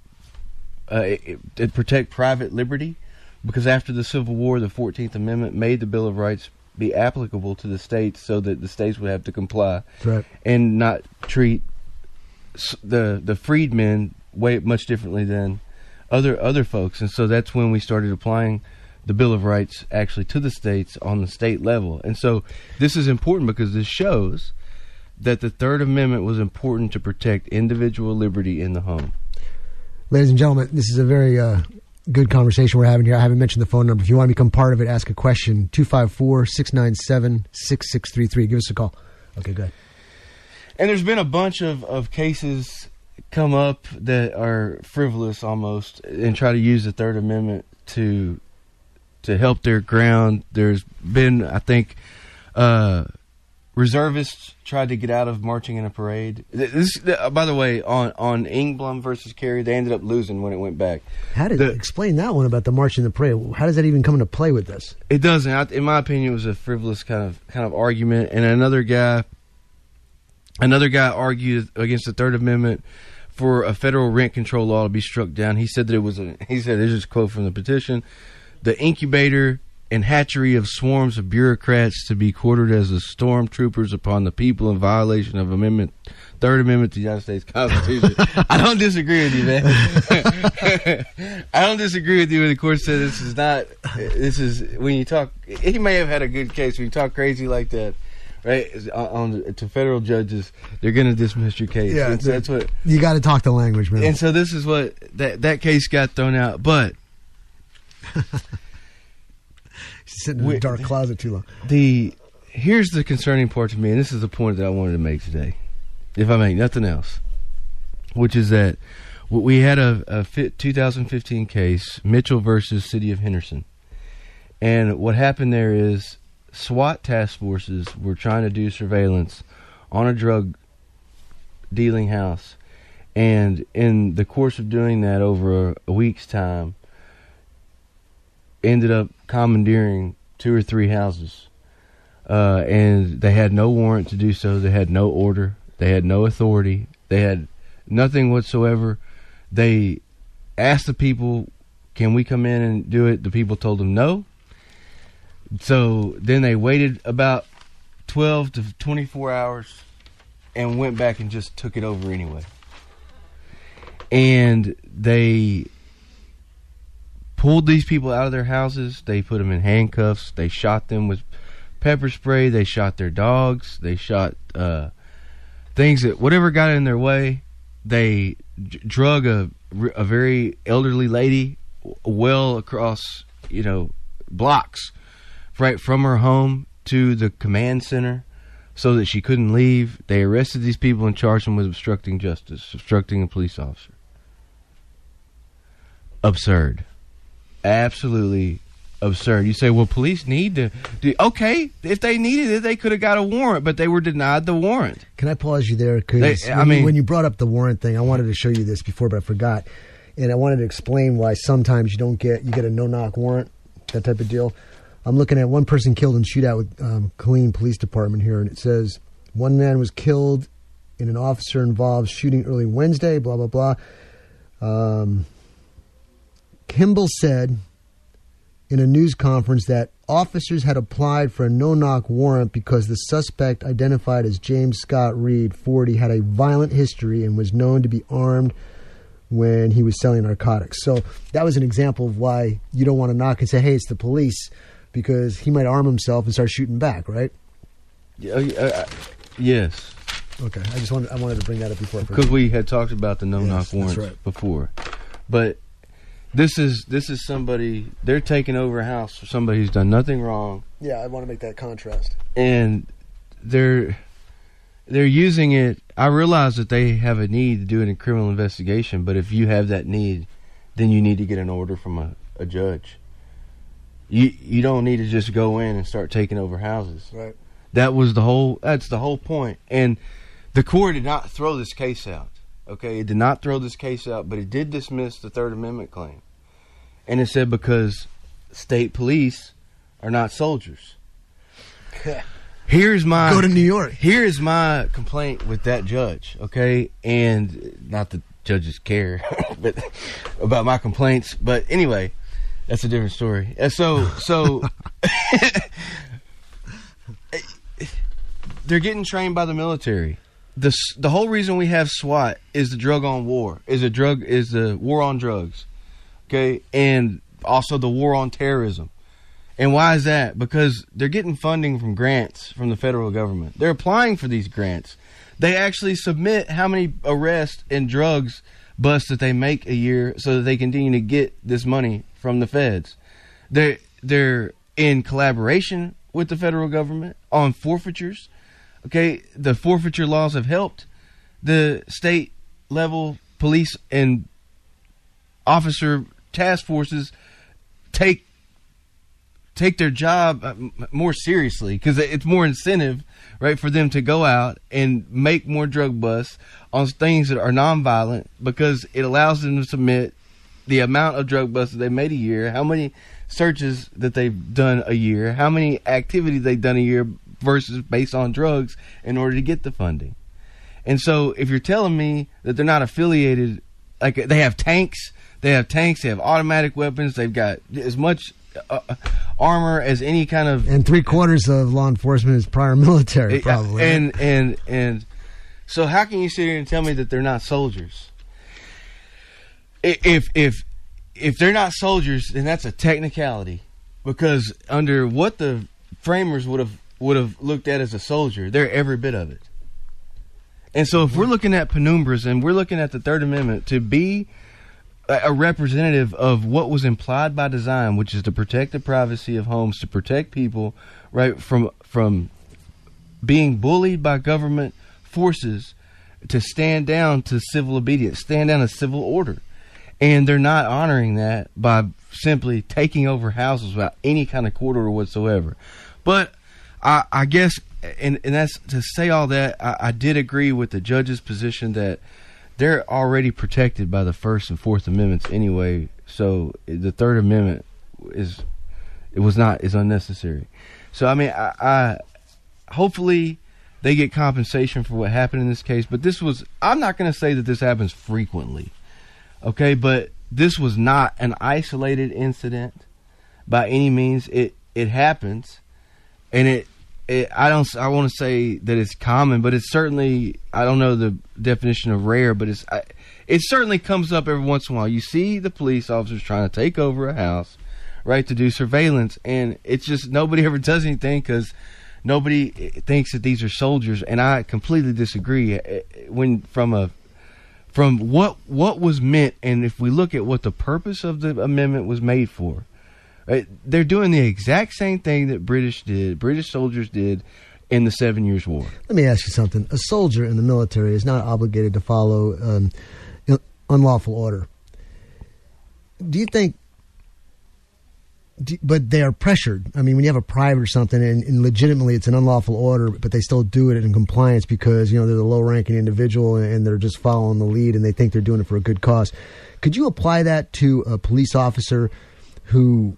it protect private liberty, because after the Civil War, the 14th Amendment made the Bill of Rights be applicable to the states so that the states would have to comply. That's right. And not treat the freedmen much differently than other folks. And so that's when we started applying the Bill of Rights actually to the states on the state level. And so this is important because this shows that the Third Amendment was important to protect individual liberty in the home. Ladies and gentlemen, this is a very good conversation we're having here. I haven't mentioned the phone number. If you want to become part of it, ask a question, 254-697-6633. Give us a call. Okay, go ahead. And there's been a bunch of cases come up that are frivolous almost and try to use the Third Amendment to help their ground. There's been, I think, reservists tried to get out of marching in a parade. By the way, on Engblom versus Kerry, they ended up losing when it went back. Explain that one about the march in the parade? How does that even come into play with this? It doesn't. In my opinion, it was a frivolous kind of argument. And another guy argued against the Third Amendment for a federal rent control law to be struck down. He said that this is a quote from the petition: "The incubator and hatchery of swarms of bureaucrats to be quartered as the stormtroopers upon the people in violation of Third Amendment to the United States Constitution." I don't disagree with you, man. I don't disagree with you when the court said this is when you talk, he may have had a good case. When you talk crazy like that, right, to federal judges, they're going to dismiss your case. Yeah, that's what you got to talk the language, man. And so this is what that case got thrown out. But she's sitting in a dark closet too long. Here's the concerning part to me, and this is the point that I wanted to make today, if I make nothing else, which is that we had a 2015 case, Mitchell versus City of Henderson, and what happened there is SWAT task forces were trying to do surveillance on a drug dealing house, and in the course of doing that over a week's time, ended up commandeering 2 or 3 houses, and they had no warrant to do so. They had no order. They had no authority. They had nothing whatsoever. They asked the people, "Can we come in and do it?" The people told them no. So then they waited about 12 to 24 hours and went back and just took it over anyway. And they pulled these people out of their houses. They put them in handcuffs. They shot them with pepper spray. They shot their dogs. They shot things that whatever got in their way. They drug a very elderly lady well across, blocks, right from her home to the command center, so that she couldn't leave. They arrested these people and charged them with obstructing justice, obstructing a police officer. Absurd. Absolutely absurd. You say, well, police need to do. Okay, if they needed it, they could have got a warrant, but they were denied the warrant. Can I pause you there? Because when you brought up the warrant thing, I wanted to show you this before, but I forgot. And I wanted to explain why sometimes you get a no-knock warrant, that type of deal. I'm looking at one person killed in shootout with Killeen Police Department here, and it says one man was killed in an officer-involved shooting early Wednesday, blah, blah, blah. Kimball said in a news conference that officers had applied for a no-knock warrant because the suspect, identified as James Scott Reed, 40, had a violent history and was known to be armed when he was selling narcotics. So that was an example of why you don't want to knock and say, hey, it's the police, because he might arm himself and start shooting back, right? Yes. Okay, I wanted to bring that up before. Because we had talked about the no-knock warrants before. But this is somebody, they're taking over a house for somebody who's done nothing wrong. Yeah, I want to make that contrast. And they're using it. I realize that they have a need to do it in criminal investigation, but if you have that need, then you need to get an order from a judge. You don't need to just go in and start taking over houses. Right. That's the whole point. And the court did not throw this case out. Okay, it did not throw this case out, but it did dismiss the Third Amendment claim. And it said because state police are not soldiers. Go to New York. Here's my complaint with that judge, okay? And not that judges care but about my complaints, but anyway, that's a different story. So they're getting trained by the military. The whole reason we have SWAT is the war on drugs, okay, and also the war on terrorism. And why is that? Because they're getting funding from grants from the federal government. They're applying for these grants. They actually submit how many arrests and drugs busts that they make a year so that they continue to get this money from the feds. They're in collaboration with the federal government on forfeitures. Okay, the forfeiture laws have helped the state level police and officer task forces take their job more seriously, because it's more incentive, right, for them to go out and make more drug busts on things that are nonviolent, because it allows them to submit the amount of drug busts that they made a year, how many searches that they've done a year, how many activities they've done a year versus based on drugs in order to get the funding. And so if you're telling me that they're not affiliated, like they have tanks, they have automatic weapons, they've got as much armor as any kind of... And 3/4 of law enforcement is prior military, probably. And so how can you sit here and tell me that they're not soldiers? If they're not soldiers, then that's a technicality, because under what the framers would have looked at as a soldier, they're every bit of it. And so if we're looking at penumbras and we're looking at the Third Amendment to be a representative of what was implied by design, which is to protect the privacy of homes, to protect people, right, from being bullied by government forces, to stand down to civil obedience, stand down to civil order. And they're not honoring that by simply taking over houses without any kind of court order whatsoever. But I guess, and that's to say all that, I did agree with the judge's position that they're already protected by the First and Fourth Amendments anyway. So the Third Amendment is unnecessary. So I mean, I hopefully they get compensation for what happened in this case. But I'm not going to say that this happens frequently. Okay, but this was not an isolated incident by any means. It happens, and I want to say that it's common, but it's certainly, I don't know the definition of rare, but it certainly comes up every once in a while. You see the police officers trying to take over a house, right, to do surveillance, and it's just nobody ever does anything because nobody thinks that these are soldiers, and I completely disagree. From what was meant, and if we look at what the purpose of the amendment was made for, right, they're doing the exact same thing that British soldiers did in the 7 Years' War. Let me ask you something. A soldier in the military is not obligated to follow unlawful order. Do you think... but they are pressured. I mean, when you have a private or something, and legitimately it's an unlawful order, but they still do it in compliance because, they're the low-ranking individual and they're just following the lead and they think they're doing it for a good cause. Could you apply that to a police officer who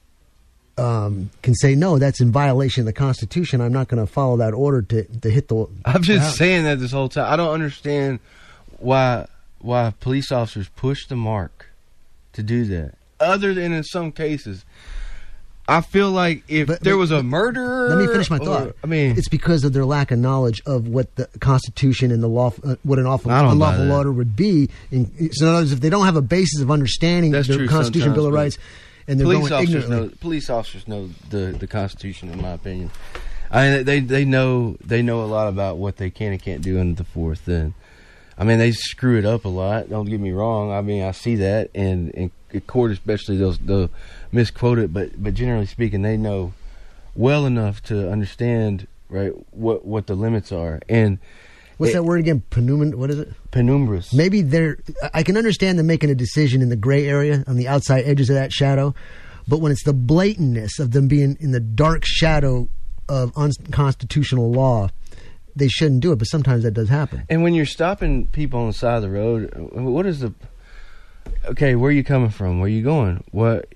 can say, no, that's in violation of the Constitution. I'm not going to follow that order to hit the... I'm just saying that this whole time. I don't understand why police officers push the mark to do that. Other than in some cases, I feel like if there was a murderer... Let me finish my thought. It's because of their lack of knowledge of what the Constitution and the law, what an unlawful order would be. So in other words, if they don't have a basis of understanding the Constitution, Bill of Rights, and they're going ignorantly... Police officers know the Constitution, in my opinion. They know a lot about what they can and can't do under the Fourth. And they screw it up a lot. Don't get me wrong. I see that, and in court especially, they'll misquote it. But generally speaking, they know well enough to understand what the limits are. And what's that word again? What is it? Penumbras. Maybe I can understand them making a decision in the gray area on the outside edges of that shadow, but when it's the blatantness of them being in the dark shadow of unconstitutional law, they shouldn't do it, but sometimes that does happen. And when you're stopping people on the side of the road, what is okay, where are you coming from? Where are you going? What,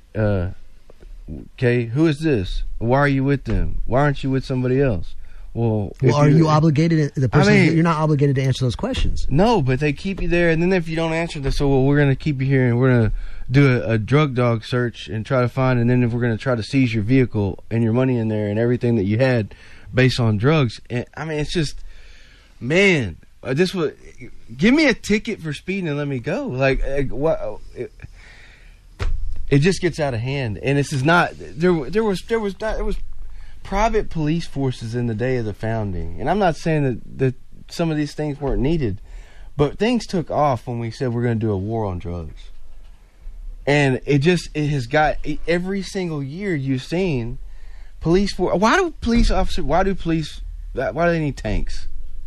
okay, who is this? Why are you with them? Why aren't you with somebody else? Well, are you obligated? You're not obligated to answer those questions. No, but they keep you there, and then if you don't answer, they say, well, we're going to keep you here, and we're going to do a drug dog search and try to find, and then if we're going to try to seize your vehicle and your money in there and everything that you had based on drugs. And it's just, man, this would give me a ticket for speeding and let me go. What? It just gets out of hand, and this is not. There was private police forces in the day of the founding, and I'm not saying that some of these things weren't needed, but things took off when we said we're going to do a war on drugs, and it has got every single year you've seen police force. Why do they need tanks?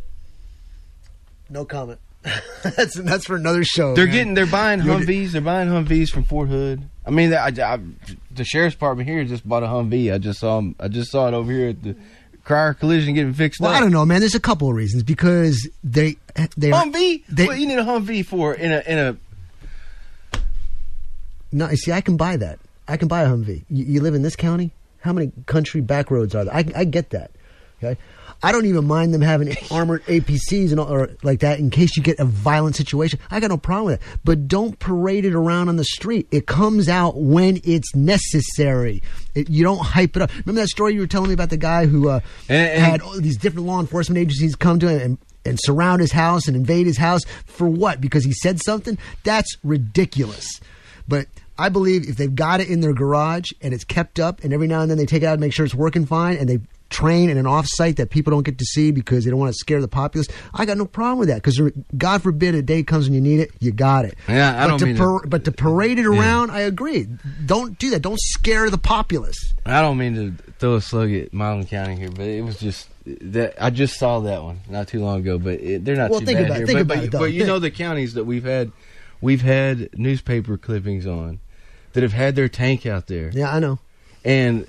No comment. That's for another show. They're buying Humvees. They're buying Humvees from Fort Hood. The sheriff's department here just bought a Humvee. I just saw it over here at the Crier Collision getting fixed up. I don't know, man. There's a couple of reasons because they Humvee. What you need a Humvee for in a? No, you see, I can buy that. I can buy a Humvee. You live in this county? How many country back roads are there? I get that. Okay. I don't even mind them having armored APCs or like that in case you get a violent situation. I got no problem with that. But don't parade it around on the street. It comes out when it's necessary. You don't hype it up. Remember that story you were telling me about the guy who had all these different law enforcement agencies come to him and surround his house and invade his house for what? Because he said something? That's ridiculous. But I believe if they've got it in their garage and it's kept up and every now and then they take it out and make sure it's working fine and they train in an off-site that people don't get to see because they don't want to scare the populace, I got no problem with that because God forbid a day comes when you need it, you got it. Yeah, But to parade it around, I agree. Don't do that. Don't scare the populace. I don't mean to throw a slug at Milam County here, but it was just that I just saw that one not too long ago. But they're not too bad here. But you know the counties that we've had newspaper clippings on that have had their tank out there. Yeah, I know. And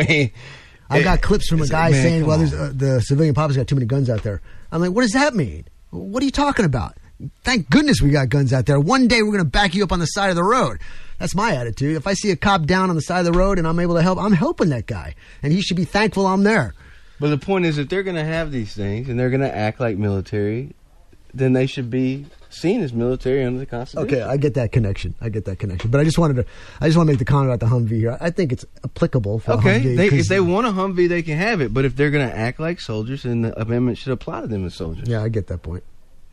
I got clips from a guy saying, well, the civilian populace got too many guns out there. I'm like, what does that mean? What are you talking about? Thank goodness we got guns out there. One day we're going to back you up on the side of the road. That's my attitude. If I see a cop down on the side of the road and I'm able to help, I'm helping that guy. And he should be thankful I'm there. But the point is, if they're going to have these things and they're going to act like military, then they should be seen as military under the Constitution. Okay, I get that connection. But I just want to make the comment about the Humvee here. I think it's applicable for a Humvee. If they want a Humvee, they can have it. But if they're going to act like soldiers, then the amendment should apply to them as soldiers. Yeah, I get that point.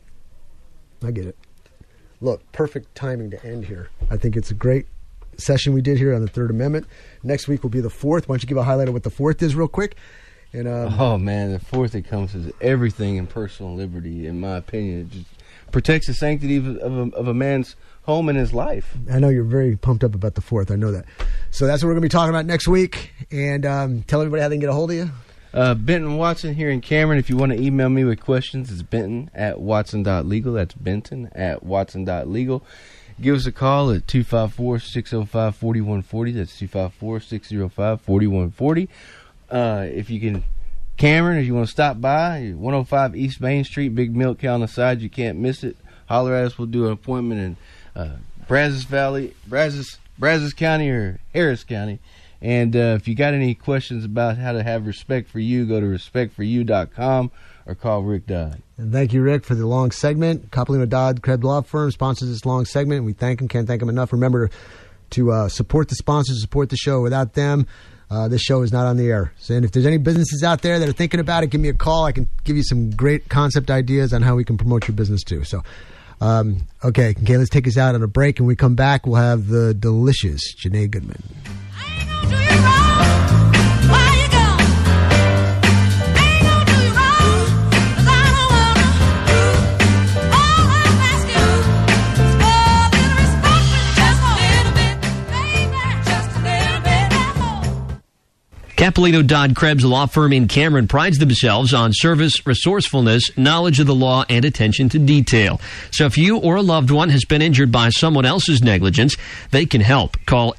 I get it. Look, perfect timing to end here. I think it's a great session we did here on the Third Amendment. Next week will be the Fourth. Why don't you give a highlight of what the Fourth is real quick? And oh, man, the Fourth encompasses everything in personal liberty, in my opinion. It just protects the sanctity of a man's home and his life. I know you're very pumped up about the Fourth. I know that. So that's what we're going to be talking about next week. And tell everybody how they can get a hold of you. Benton Watson here in Cameron. If you want to email me with questions, it's benton@watson.legal. That's benton@watson.legal. Give us a call at 254-605-4140. That's 254-605-4140. If you can, Cameron, if you want to stop by, 105 East Main Street, Big Milk Cow on the side. You can't miss it. Holler at us. We'll do an appointment in Brazos County or Harris County. And if you got any questions about how to have respect for you, go to respectforyou.com or call Rick Dodd. And thank you, Rick, for the long segment. Coppolino Dodd Krebs Law Firm sponsors this long segment. We thank them. Can't thank them enough. Remember to support the sponsors, support the show. Without them, this show is not on the air. So, and if there's any businesses out there that are thinking about it, give me a call. I can give you some great concept ideas on how we can promote your business too. So, okay, let's take us out on a break. And when we come back, we'll have the delicious Janae Goodman. Coppolino Dodd Krebs Law Firm in Cameron prides themselves on service, resourcefulness, knowledge of the law, and attention to detail. So if you or a loved one has been injured by someone else's negligence, they can help. Call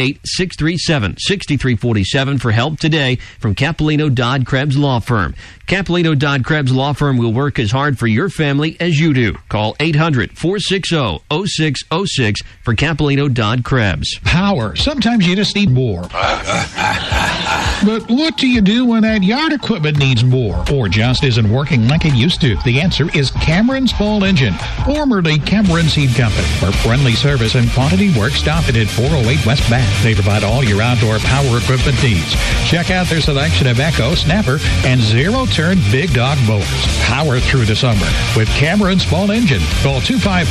888-637-6347 for help today from Coppolino Dodd Krebs Law Firm. Coppolino Dodd Krebs Law Firm will work as hard for your family as you do. Call 800-460-0606 for Coppolino Dodd Krebs. Power. Sometimes you just need more. But what do you do when that yard equipment needs more or just isn't working like it used to? The answer is Cameron's Fall Engine, formerly Cameron Seed Company. For friendly service and quantity work, stop it at 408 West Bath. They provide all your outdoor power equipment needs. Check out their selection of Echo, Snapper, and zero-turn Big Dog mowers. Power through the summer with Cameron's Fall Engine. Call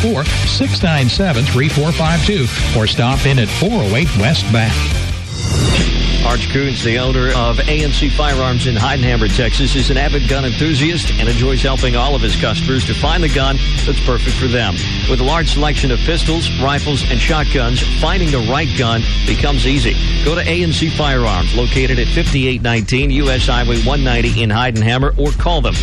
254-697-3452 or stop in at 408 West Bath. Arch Coons, the owner of ANC Firearms in Heidenhammer, Texas, is an avid gun enthusiast and enjoys helping all of his customers to find the gun that's perfect for them. With a large selection of pistols, rifles, and shotguns, finding the right gun becomes easy. Go to ANC Firearms, located at 5819 U.S. Highway 190 in Heidenhammer, or call them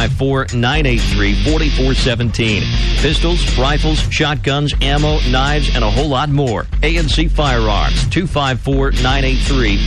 254-983-4417. Pistols, rifles, shotguns, ammo, knives, and a whole lot more. ANC Firearms, 254-983-4417.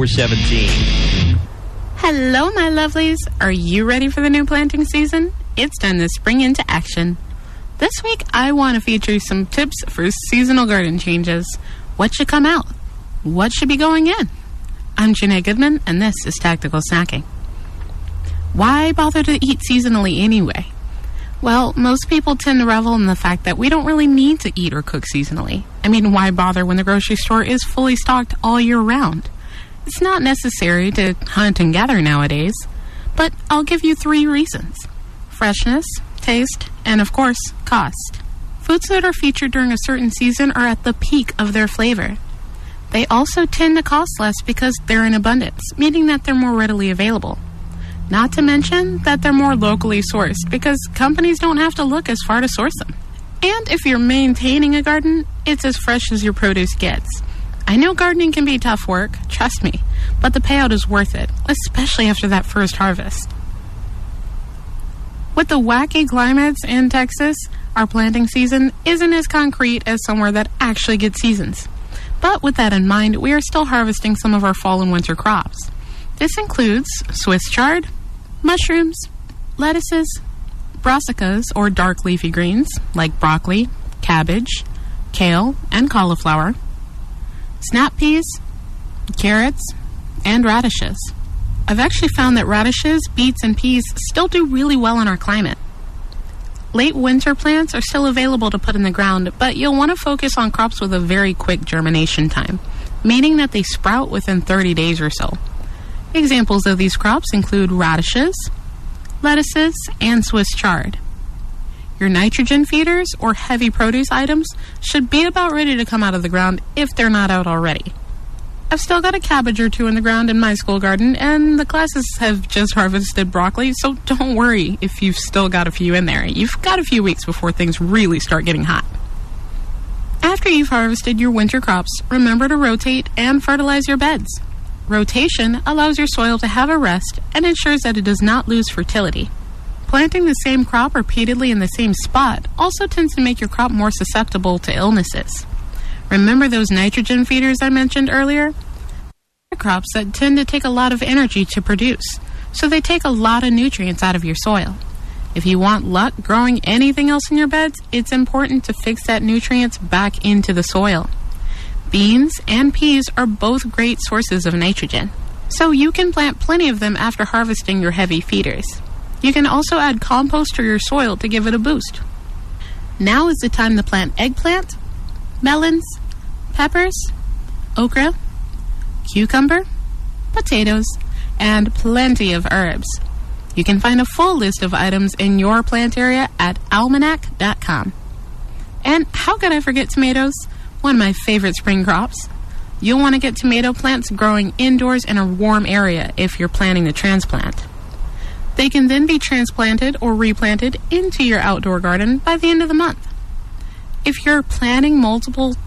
Hello, my lovelies. Are you ready for the new planting season? It's time to spring into action. This week, I want to feature some tips for seasonal garden changes. What should come out? What should be going in? I'm Janae Goodman, and this is Tactical Snacking. Why bother to eat seasonally anyway? Well, most people tend to revel in the fact that we don't really need to eat or cook seasonally. I mean, why bother when the grocery store is fully stocked all year round? It's not necessary to hunt and gather nowadays, but I'll give you 3 reasons. Freshness, taste, and of course, cost. Foods that are featured during a certain season are at the peak of their flavor. They also tend to cost less because they're in abundance, meaning that they're more readily available. Not to mention that they're more locally sourced because companies don't have to look as far to source them. And if you're maintaining a garden, it's as fresh as your produce gets. I know gardening can be tough work, trust me, but the payout is worth it, especially after that first harvest. With the wacky climates in Texas, our planting season isn't as concrete as somewhere that actually gets seasons. But with that in mind, we are still harvesting some of our fall and winter crops. This includes Swiss chard, mushrooms, lettuces, brassicas or dark leafy greens like broccoli, cabbage, kale, and cauliflower, snap peas, carrots, and radishes. I've actually found that radishes, beets, and peas still do really well in our climate. Late winter plants are still available to put in the ground, but you'll want to focus on crops with a very quick germination time, meaning that they sprout within 30 days or so. Examples of these crops include radishes, lettuces, and Swiss chard. Your nitrogen feeders or heavy produce items should be about ready to come out of the ground if they're not out already. I've still got a cabbage or 2 in the ground in my school garden, and the classes have just harvested broccoli, so don't worry if you've still got a few in there. You've got a few weeks before things really start getting hot. After you've harvested your winter crops, remember to rotate and fertilize your beds. Rotation allows your soil to have a rest and ensures that it does not lose fertility. Planting the same crop repeatedly in the same spot also tends to make your crop more susceptible to illnesses. Remember those nitrogen feeders I mentioned earlier? They're crops that tend to take a lot of energy to produce, so they take a lot of nutrients out of your soil. If you want luck growing anything else in your beds, it's important to fix that nutrients back into the soil. Beans and peas are both great sources of nitrogen, so you can plant plenty of them after harvesting your heavy feeders. You can also add compost to your soil to give it a boost. Now is the time to plant eggplant, melons, peppers, okra, cucumber, potatoes, and plenty of herbs. You can find a full list of items in your plant area at almanac.com. And how could I forget tomatoes? One of my favorite spring crops. You'll want to get tomato plants growing indoors in a warm area if you're planning to transplant. They can then be transplanted or replanted into your outdoor garden by the end of the month. If you're planting multiple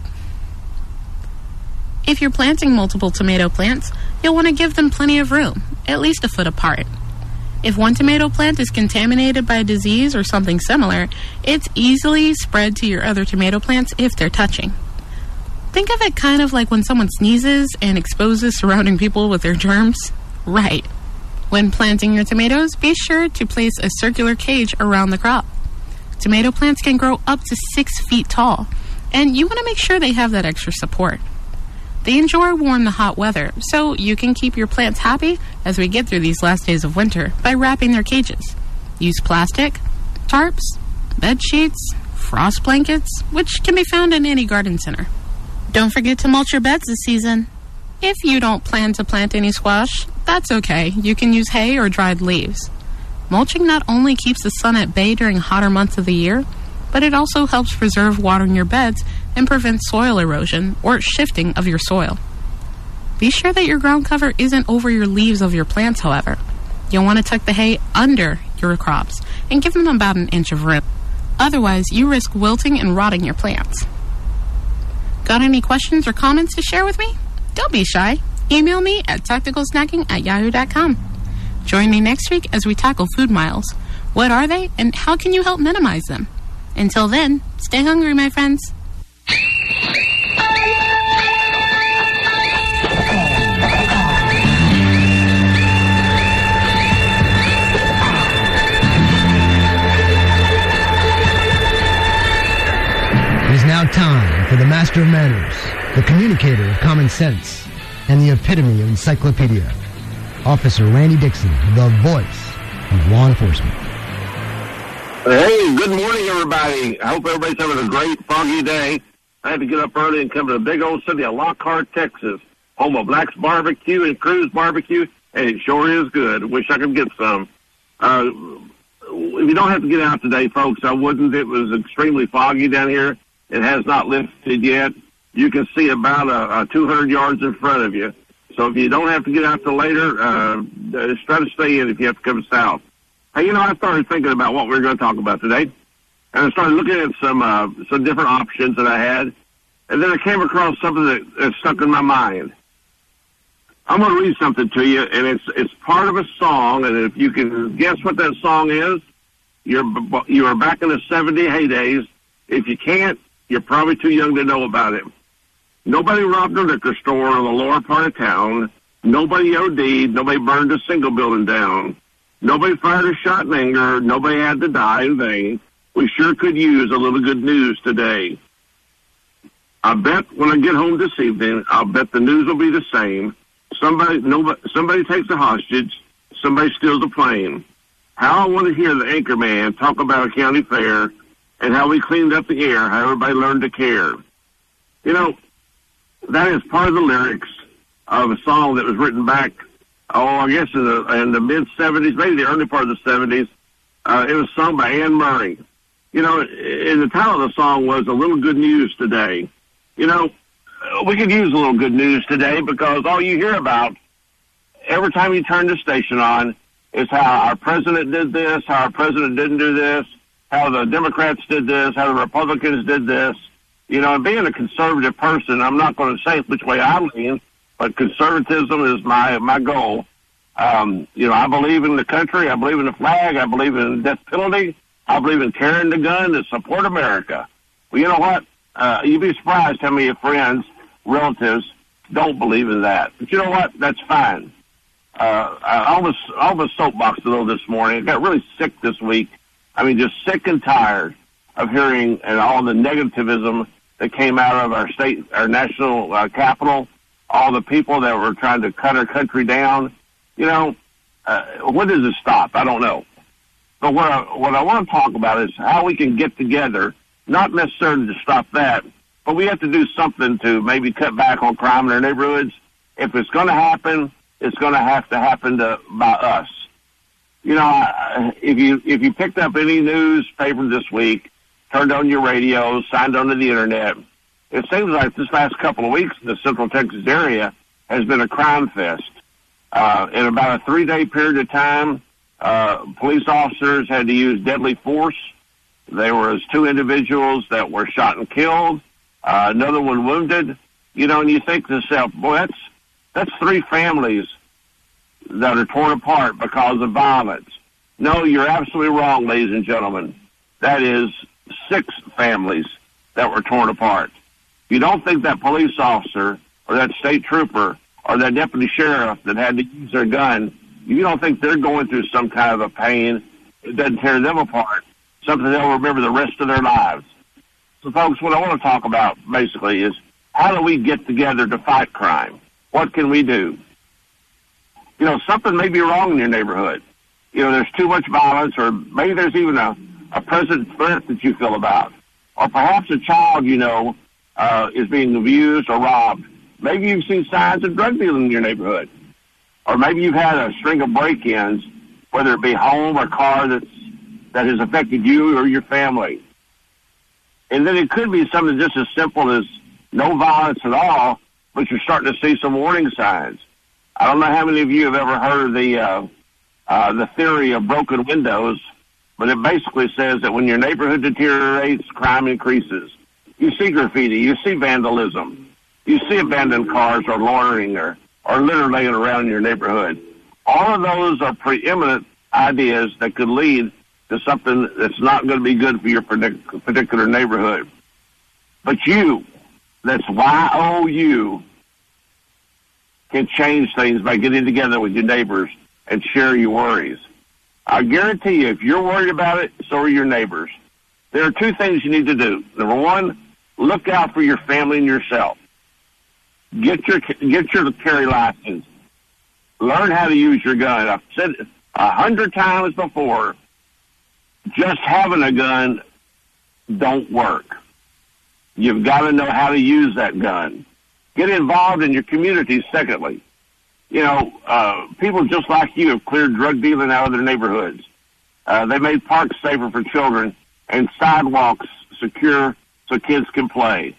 tomato plants, you'll want to give them plenty of room, at least a foot apart. If one tomato plant is contaminated by a disease or something similar, it's easily spread to your other tomato plants if they're touching. Think of it kind of like when someone sneezes and exposes surrounding people with their germs. Right. When planting your tomatoes, be sure to place a circular cage around the crop. Tomato plants can grow up to 6 feet tall, and you want to make sure they have that extra support. They enjoy warm to hot weather, so you can keep your plants happy as we get through these last days of winter by wrapping their cages. Use plastic, tarps, bed sheets, frost blankets, which can be found in any garden center. Don't forget to mulch your beds this season. If you don't plan to plant any squash, that's okay. You can use hay or dried leaves. Mulching not only keeps the sun at bay during hotter months of the year, but it also helps preserve water in your beds and prevent soil erosion or shifting of your soil. Be sure that your ground cover isn't over your leaves of your plants, however. You'll want to tuck the hay under your crops and give them about an inch of room. Otherwise, you risk wilting and rotting your plants. Got any questions or comments to share with me? Don't be shy. Email me at tacticalsnacking@yahoo.com. Join me next week as we tackle food miles. What are they, and how can you help minimize them? Until then, stay hungry, my friends. It is now time for the master of manners, the communicator of common sense, and the epitome of encyclopedia, Officer Randy Dixon, the voice of law enforcement. Hey, good morning, everybody. I hope everybody's having a great foggy day. I had to get up early and come to the big old city of Lockhart, Texas, home of Black's Barbecue and Crew's Barbecue, and it sure is good. Wish I could get some. If you don't have to get out today, folks, I wouldn't. It was extremely foggy down here. It has not lifted yet. You can see about 200 yards in front of you. So if you don't have to get out till later, just try to stay in if you have to come south. Hey, I started thinking about what we were going to talk about today, and I started looking at some different options that I had, and then I came across something that stuck in my mind. I'm going to read something to you, and it's part of a song, and if you can guess what that song is, you are back in the 70 heydays. If you can't, you're probably too young to know about it. Nobody robbed a liquor store in the lower part of town. Nobody OD'd. Nobody burned a single building down. Nobody fired a shot in anger. Nobody had to die in vain. We sure could use a little good news today. I bet when I get home this evening, I'll bet the news will be the same. Somebody takes a hostage. Somebody steals a plane. How I want to hear the anchor man talk about a county fair and how we cleaned up the air, how everybody learned to care. That is part of the lyrics of a song that was written back, I guess in the mid-'70s, maybe the early part of the '70s. It was sung by Anne Murray. And the title of the song was A Little Good News Today. We could use a little good news today because all you hear about every time you turn the station on is how our president did this, how our president didn't do this, how the Democrats did this, how the Republicans did this. And being a conservative person, I'm not going to say which way I lean, but conservatism is my goal. I believe in the country. I believe in the flag. I believe in the death penalty. I believe in carrying the gun to support America. Well, you know what? You'd be surprised how many friends, relatives don't believe in that. But you know what? That's fine. I almost soapboxed a little this morning. I got really sick this week. I mean, just sick and tired of hearing and all the negativism that came out of our state, our national capital, all the people that were trying to cut our country down. When does it stop? I don't know. But what I want to talk about is how we can get together, not necessarily to stop that, but we have to do something to maybe cut back on crime in our neighborhoods. If it's going to happen, it's going to happen by us. If you picked up any newspaper this week, turned on your radio, signed onto the internet, it seems like this last couple of weeks in the Central Texas area has been a crime fest. In about a 3-day period of time, police officers had to use deadly force. There was 2 individuals that were shot and killed, another one wounded. And you think to yourself, boy, that's 3 families that are torn apart because of violence. No, you're absolutely wrong, ladies and gentlemen. That is 6 families that were torn apart. You don't think that police officer or that state trooper or that deputy sheriff that had to use their gun, you don't think they're going through some kind of a pain that doesn't tear them apart, something they'll remember the rest of their lives. So, folks, what I want to talk about basically is how do we get together to fight crime? What can we do? Something may be wrong in your neighborhood. There's too much violence, or maybe there's even a present threat that you feel about. Or perhaps a child is being abused or robbed. Maybe you've seen signs of drug dealing in your neighborhood. Or maybe you've had a string of break-ins, whether it be home or car that has affected you or your family. And then it could be something just as simple as no violence at all, but you're starting to see some warning signs. I don't know how many of you have ever heard of the theory of broken windows, but it basically says that when your neighborhood deteriorates, crime increases. You see graffiti, you see vandalism, you see abandoned cars or loitering or litter laying around in your neighborhood. All of those are preeminent ideas that could lead to something that's not going to be good for your particular neighborhood. But you, that's YOU, can change things by getting together with your neighbors and share your worries. I guarantee you, if you're worried about it, so are your neighbors. There are 2 things you need to do. Number 1, look out for your family and yourself. Get your carry license. Learn how to use your gun. I've said it 100 times before, just having a gun don't work. You've got to know how to use that gun. Get involved in your community, secondly. People just like you have cleared drug dealing out of their neighborhoods. They made parks safer for children and sidewalks secure so kids can play.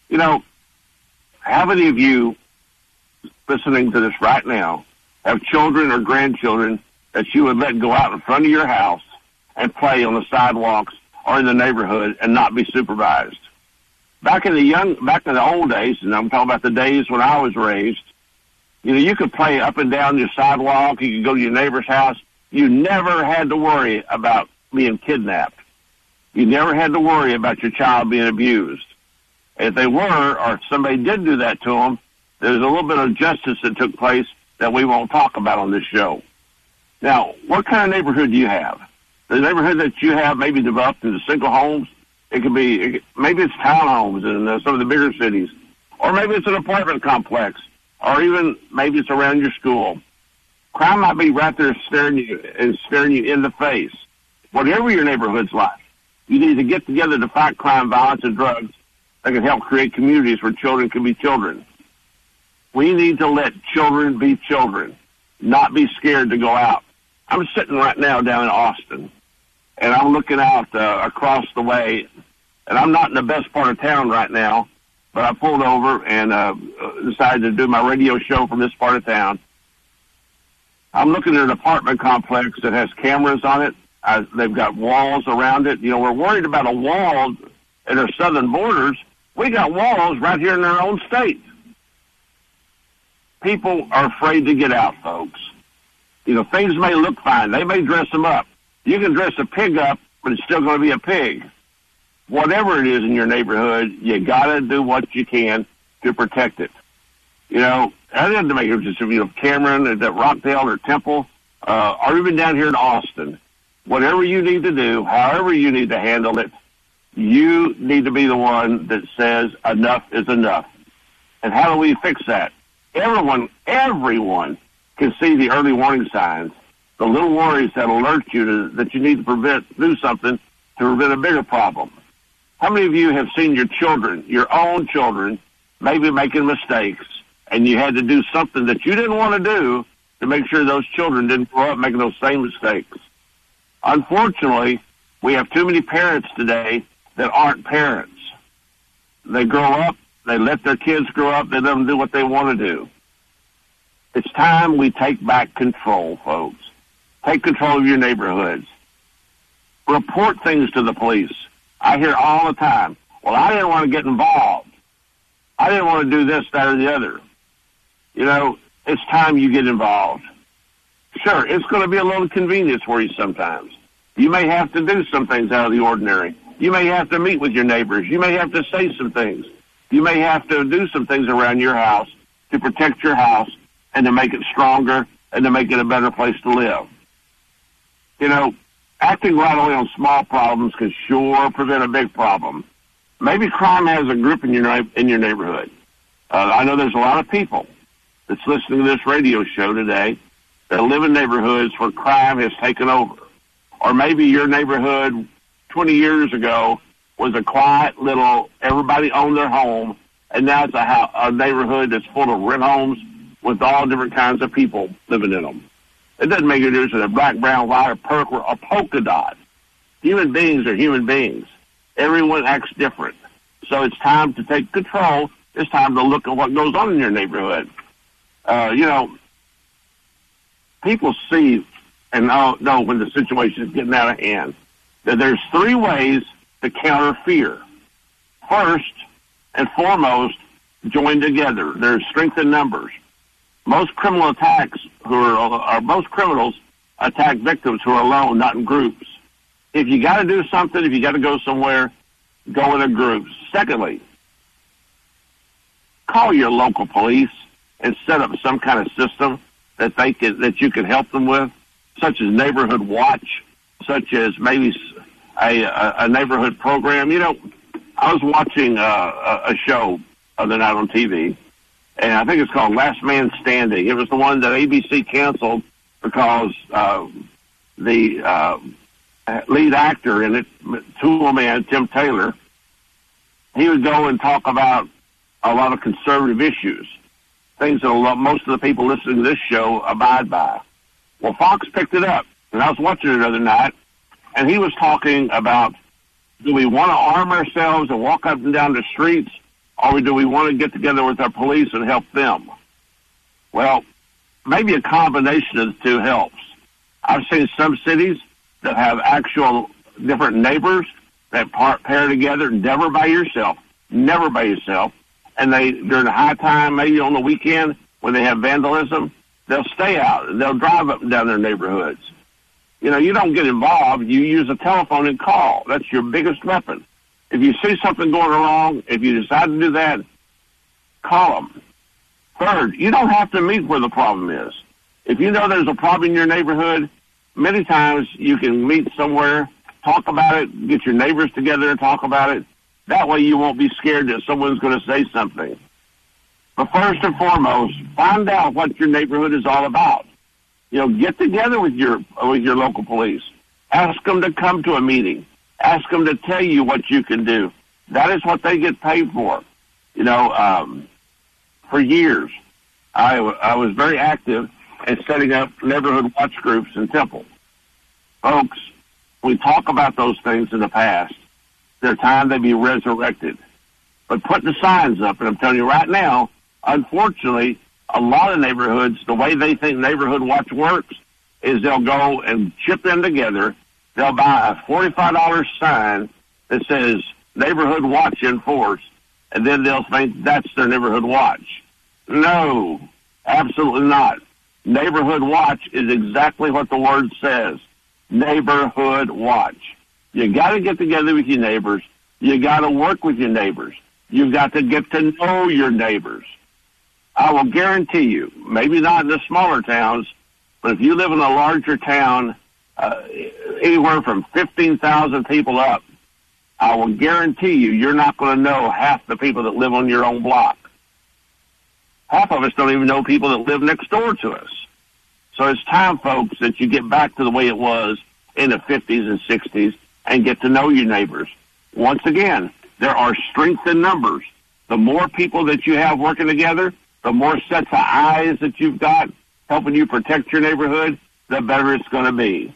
How many of you listening to this right now have children or grandchildren that you would let go out in front of your house and play on the sidewalks or in the neighborhood and not be supervised? Back in the old days, and I'm talking about the days when I was raised, you could play up and down your sidewalk. You could go to your neighbor's house. You never had to worry about being kidnapped. You never had to worry about your child being abused. If they were, or if somebody did do that to them, there's a little bit of justice that took place that we won't talk about on this show. Now, what kind of neighborhood do you have? The neighborhood that you have may be developed into single homes. It could be, maybe it's townhomes in some of the bigger cities. Or maybe it's an apartment complex. Or even maybe it's around your school. Crime might be right there staring you in the face. Whatever your neighborhood's like, you need to get together to fight crime, violence, and drugs that can help create communities where children can be children. We need to let children be children, not be scared to go out. I'm sitting right now down in Austin, and I'm looking out across the way, and I'm not in the best part of town right now, but I pulled over and decided to do my radio show from this part of town. I'm looking at an apartment complex that has cameras on it. They've got walls around it. We're worried about a wall at our southern borders. We got walls right here in our own state. People are afraid to get out, folks. You know, things may look fine. They may dress them up. You can dress a pig up, but it's still going to be a pig. Whatever it is in your neighborhood, you got to do what you can to protect it. You know, I didn't make it just, Cameron, at Rockdale or Temple, or even down here in Austin. Whatever you need to do, however you need to handle it, you need to be the one that says enough is enough. And how do we fix that? Everyone can see the early warning signs, the little worries that alert you that you need to do something to prevent a bigger problem. How many of you have seen your children, your own children, maybe making mistakes, and you had to do something that you didn't want to do to make sure those children didn't grow up making those same mistakes? Unfortunately, we have too many parents today that aren't parents. They grow up, they let their kids grow up, they let them do what they want to do. It's time we take back control, folks. Take control of your neighborhoods. Report things to the police. I hear all the time, well, I didn't want to get involved. I didn't want to do this, that, or the other. You know, it's time you get involved. Sure, it's going to be a little inconvenience for you sometimes. You may have to do some things out of the ordinary. You may have to meet with your neighbors. You may have to say some things. You may have to do some things around your house to protect your house and to make it stronger and to make it a better place to live. You know, acting right away on small problems can sure prevent a big problem. Maybe crime has a grip in your neighborhood. I know there's a lot of people that's listening to this radio show today that live in neighborhoods where crime has taken over. Or maybe your neighborhood 20 years ago was a quiet little, everybody owned their home, and now it's a neighborhood that's full of rent homes with all different kinds of people living in them. It doesn't make a difference if they're black, brown, white, or polka dot. Human beings are human beings. Everyone acts different. So it's time to take control. It's time to look at what goes on in your neighborhood. You know, people see and know when the situation is getting out of hand. That there's 3 ways to counter fear. First and foremost, join together. There's strength in numbers. Most criminals attack victims who are alone, not in groups. If you got to do something, if you got to go somewhere, go in a group. Secondly, call your local police and set up some kind of system that you can help them with, such as Neighborhood Watch, such as maybe a neighborhood program. You know, I was watching a show the other night on TV, and I think it's called Last Man Standing. It was the one that ABC canceled because the lead actor in it, Tool Man, Tim Taylor, he would go and talk about a lot of conservative issues, things that most of the people listening to this show abide by. Well, Fox picked it up, and I was watching it the other night, and he was talking about, do we want to arm ourselves and walk up and down the streets, or do we want to get together with our police and help them? Well, maybe a combination of the two helps. I've seen some cities that have actual different neighbors that pair together, never by yourself, and they, during the high time, maybe on the weekend, when they have vandalism, they'll stay out and they'll drive up and down their neighborhoods. You know, you don't get involved. You use a telephone and call. That's your biggest weapon. If you see something going wrong, if you decide to do that, call them. Third, you don't have to meet where the problem is. If you know there's a problem in your neighborhood, many times you can meet somewhere, talk about it, get your neighbors together and talk about it. That way you won't be scared that someone's going to say something. But first and foremost, find out what your neighborhood is all about. You know, get together with your local police. Ask them to come to a meeting. Ask them to tell you what you can do. That is what they get paid for. You know, for years, I was very active in setting up neighborhood watch groups in Temple. Folks, we talk about those things in the past. They're time they be resurrected. But put the signs up, and I'm telling you right now, unfortunately, a lot of neighborhoods, the way they think Neighborhood Watch works is they'll go and chip in together. They'll buy a $45 sign that says Neighborhood Watch Enforced, and then they'll think that's their Neighborhood Watch. No, Absolutely not. Neighborhood watch is exactly what the word says. Neighborhood watch. You got to get together with your neighbors. You got to work with your neighbors. You've got to get to know your neighbors. I will guarantee you, maybe not in the smaller towns, but if you live in a larger town, anywhere from 15,000 people up, I will guarantee you, you're not going to know half the people that live on your own block. Half of us don't even know people that live next door to us. So it's time, folks, that you get back to the way it was in the 50s and 60s and get to know your neighbors. Once again, there are strength in numbers. The more people that you have working together, the more sets of eyes that you've got helping you protect your neighborhood, the better it's going to be.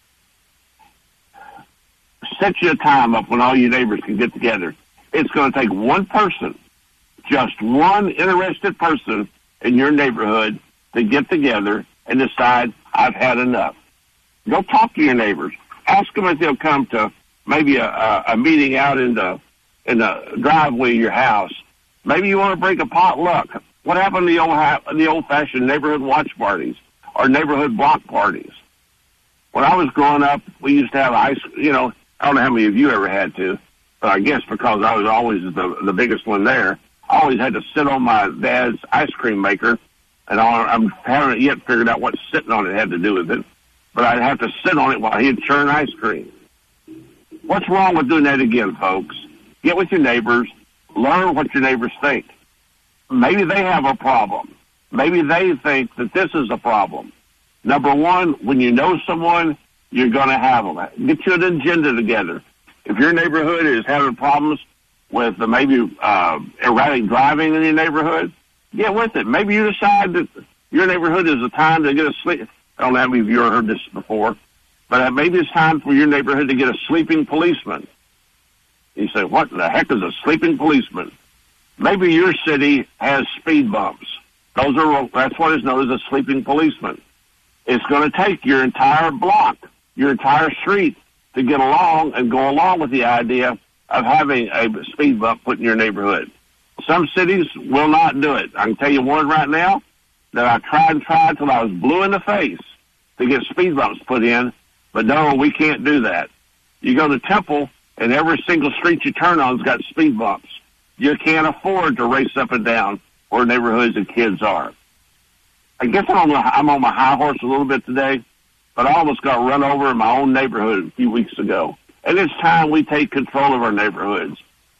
Set your time up when all your neighbors can get together. It's going to take one person, just one interested person in your neighborhood to get together and decide, I've had enough. Go talk to your neighbors. Ask them if they'll come to maybe a meeting out in the driveway of your house. Maybe you want to break a potluck. What happened to the old-fashioned neighborhood watch parties or neighborhood block parties? When I was growing up, we used to have I don't know how many of you ever had to, but I guess because I was always the biggest one there, I always had to sit on my dad's ice cream maker, and I haven't yet figured out what sitting on it had to do with it, but I'd have to sit on it while he'd churn ice cream. What's wrong with doing that again, folks? Get with your neighbors, learn what your neighbors think. Maybe they have a problem. Maybe they think that this is a problem. Number one, when you know someone, you're going to have them. Get you an agenda together. If your neighborhood is having problems with maybe erratic driving in your neighborhood, get with it. Maybe you decide that your neighborhood is a time to get a sleep. I don't know how many of you have heard this before, but maybe it's time for your neighborhood to get a sleeping policeman. You say, what the heck is a sleeping policeman? Maybe your city has speed bumps. That's what is known as a sleeping policeman. It's going to take your entire block, your entire street, to get along and go along with the idea of having a speed bump put in your neighborhood. Some cities will not do it. I can tell you one right now that I tried till I was blue in the face to get speed bumps put in, but no, we can't do that. You go to Temple, and every single street you turn on's got speed bumps. You can't afford to race up and down where neighborhoods and kids are. I guess I'm on my high horse a little bit today, but I almost got run over in my own neighborhood a few weeks ago. And it's time we take control of our neighborhoods.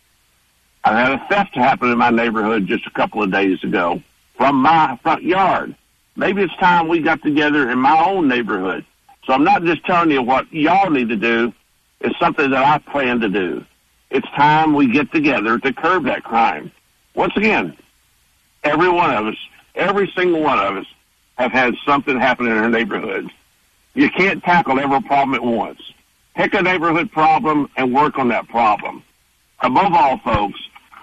I had a theft happen in my neighborhood just a couple of days ago from my front yard. Maybe it's time we got together in my own neighborhood. So I'm not just telling you what y'all need to do. It's something that I plan to do. It's time we get together to curb that crime. Once again, every one of us, every single one of us, have had something happen in our neighborhoods. You can't tackle every problem at once. Pick a neighborhood problem and work on that problem. Above all, folks,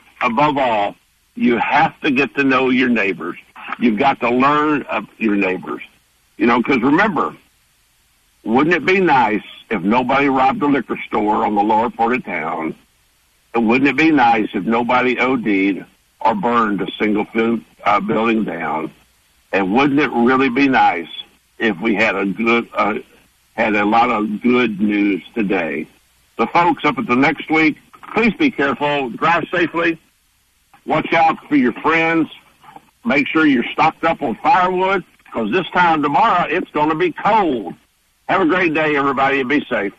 you have to get to know your neighbors. You've got to learn of your neighbors. Because remember, wouldn't it be nice if nobody robbed a liquor store on the lower part of town? And wouldn't it be nice if nobody OD'd or burned a single building down? And wouldn't it really be nice if we had a lot of good news today? So, folks, up until next week, please be careful. Drive safely. Watch out for your friends. Make sure you're stocked up on firewood, because this time tomorrow it's going to be cold. Have a great day, everybody, and be safe.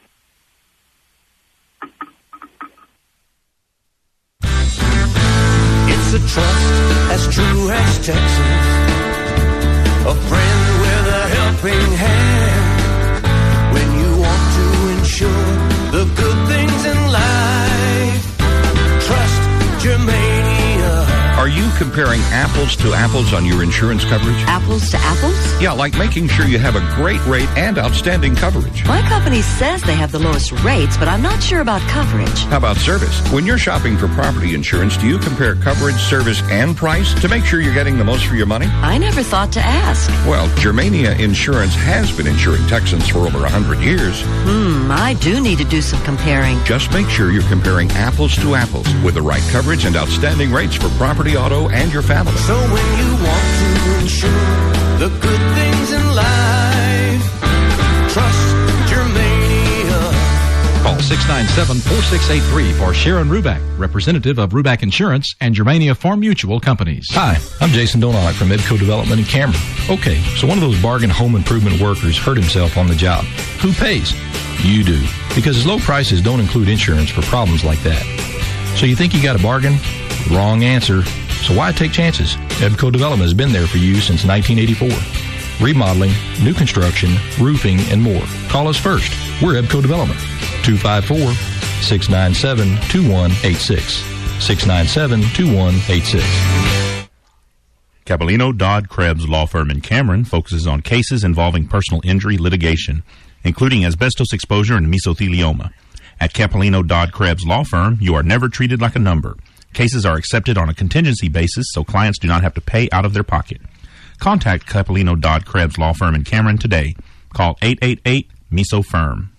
It's a trust as true as Texas, a friend with a helping hand when you want to ensure the good things in life. Trust Germania. Are you comparing apples to apples on your insurance coverage? Apples to apples? Yeah, like making sure you have a great rate and outstanding coverage. My company says they have the lowest rates, but I'm not sure about coverage. How about service? When you're shopping for property insurance, do you compare coverage, service, and price to make sure you're getting the most for your money? I never thought to ask. Well, Germania Insurance has been insuring Texans for over 100 years. I do need to do some comparing. Just make sure you're comparing apples to apples with the right coverage and outstanding rates for property, auto, and your family. So when you want to ensure the good things in life. Trust Germania. Call 697-4683 for Sharon Ruback, representative of Ruback Insurance and Germania Farm Mutual Companies. Hi, I'm Jason Donat from Edco Development in Cameron. Okay, so one of those bargain home improvement workers hurt himself on the job. Who pays? You do, because his low prices don't include insurance for problems like that. So you think you got a bargain? Wrong answer. So why take chances? Edco Development has been there for you since 1984. Remodeling, new construction, roofing, and more. Call us first. We're Ebco Development. 254-697-2186. 697-2186. Capellino Dodd Krebs Law Firm in Cameron focuses on cases involving personal injury litigation, including asbestos exposure and mesothelioma. At Capellino Dodd Krebs Law Firm, you are never treated like a number. Cases are accepted on a contingency basis, so clients do not have to pay out of their pocket. Contact Capellino Dodd Krebs Law Firm in Cameron today. Call 888-MESO-FIRM.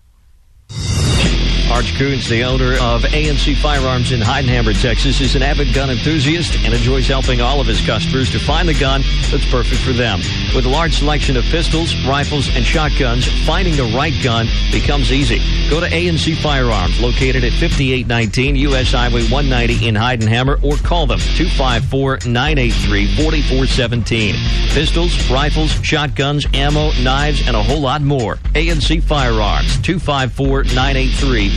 Arch Coons, the owner of ANC Firearms in Heidenhammer, Texas, is an avid gun enthusiast and enjoys helping all of his customers to find the gun that's perfect for them. With a large selection of pistols, rifles, and shotguns, finding the right gun becomes easy. Go to ANC Firearms, located at 5819 U.S. Highway 190 in Heidenhammer, or call them 254-983-4417. Pistols, rifles, shotguns, ammo, knives, and a whole lot more. ANC Firearms, 254-983-4417.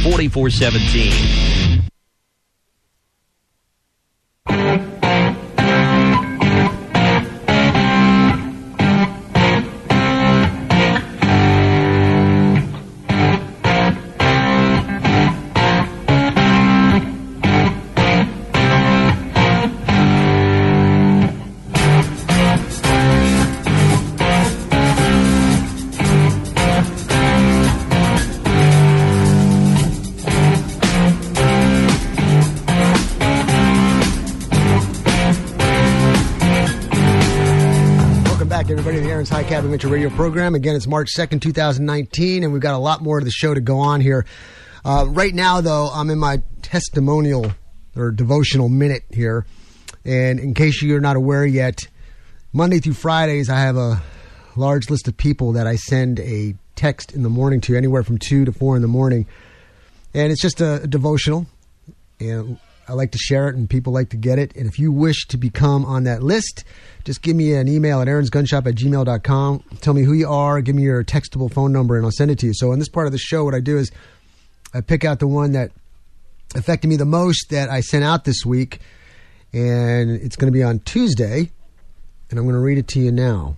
Everybody, the Aaron's High Cap Adventure Radio program. Again, it's March 2nd, 2019, and we've got a lot more of the show to go on here. Right now, though, I'm in my testimonial or devotional minute here. And in case you're not aware yet, Monday through Fridays, I have a large list of people that I send a text in the morning to, anywhere from 2 to 4 in the morning. And it's just a devotional. And I like to share it, and people like to get it. And if you wish to become on that list, just give me an email at aaronsgunshop@gmail.com. Tell me who you are. Give me your textable phone number, and I'll send it to you. So in this part of the show, what I do is I pick out the one that affected me the most that I sent out this week. And it's going to be on Tuesday. And I'm going to read it to you now.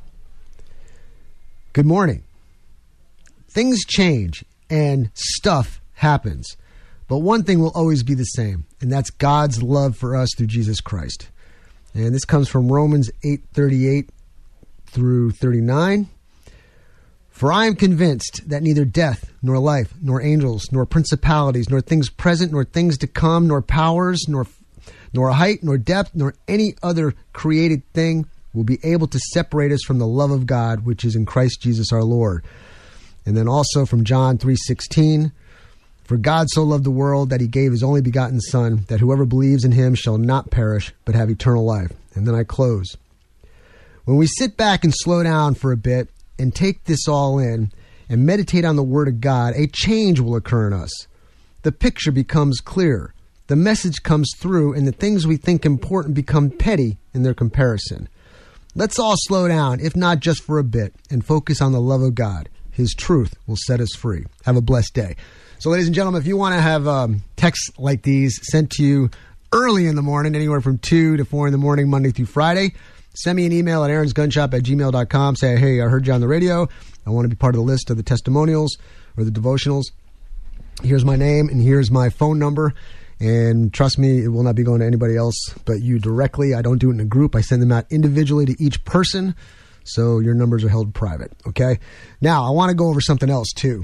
Good morning. Things change, and stuff happens. But one thing will always be the same, and that's God's love for us through Jesus Christ. And this comes from Romans 8:38 through 39. For I am convinced that neither death, nor life, nor angels, nor principalities, nor things present, nor things to come, nor powers, nor height, nor depth, nor any other created thing will be able to separate us from the love of God, which is in Christ Jesus our Lord. And then also from John 3:16. For God so loved the world that he gave his only begotten Son, that whoever believes in him shall not perish, but have eternal life. And then I close. When we sit back and slow down for a bit and take this all in and meditate on the Word of God, a change will occur in us. The picture becomes clearer. The message comes through, and the things we think important become petty in their comparison. Let's all slow down, if not just for a bit, and focus on the love of God. His truth will set us free. Have a blessed day. So, ladies and gentlemen, if you want to have texts like these sent to you early in the morning, anywhere from 2 to 4 in the morning, Monday through Friday, send me an email at aaronsgunshop@gmail.com. Say, hey, I heard you on the radio. I want to be part of the list of the testimonials or the devotionals. Here's my name and here's my phone number. And trust me, it will not be going to anybody else but you directly. I don't do it in a group. I send them out individually to each person. So your numbers are held private. Okay. Now, I want to go over something else, too.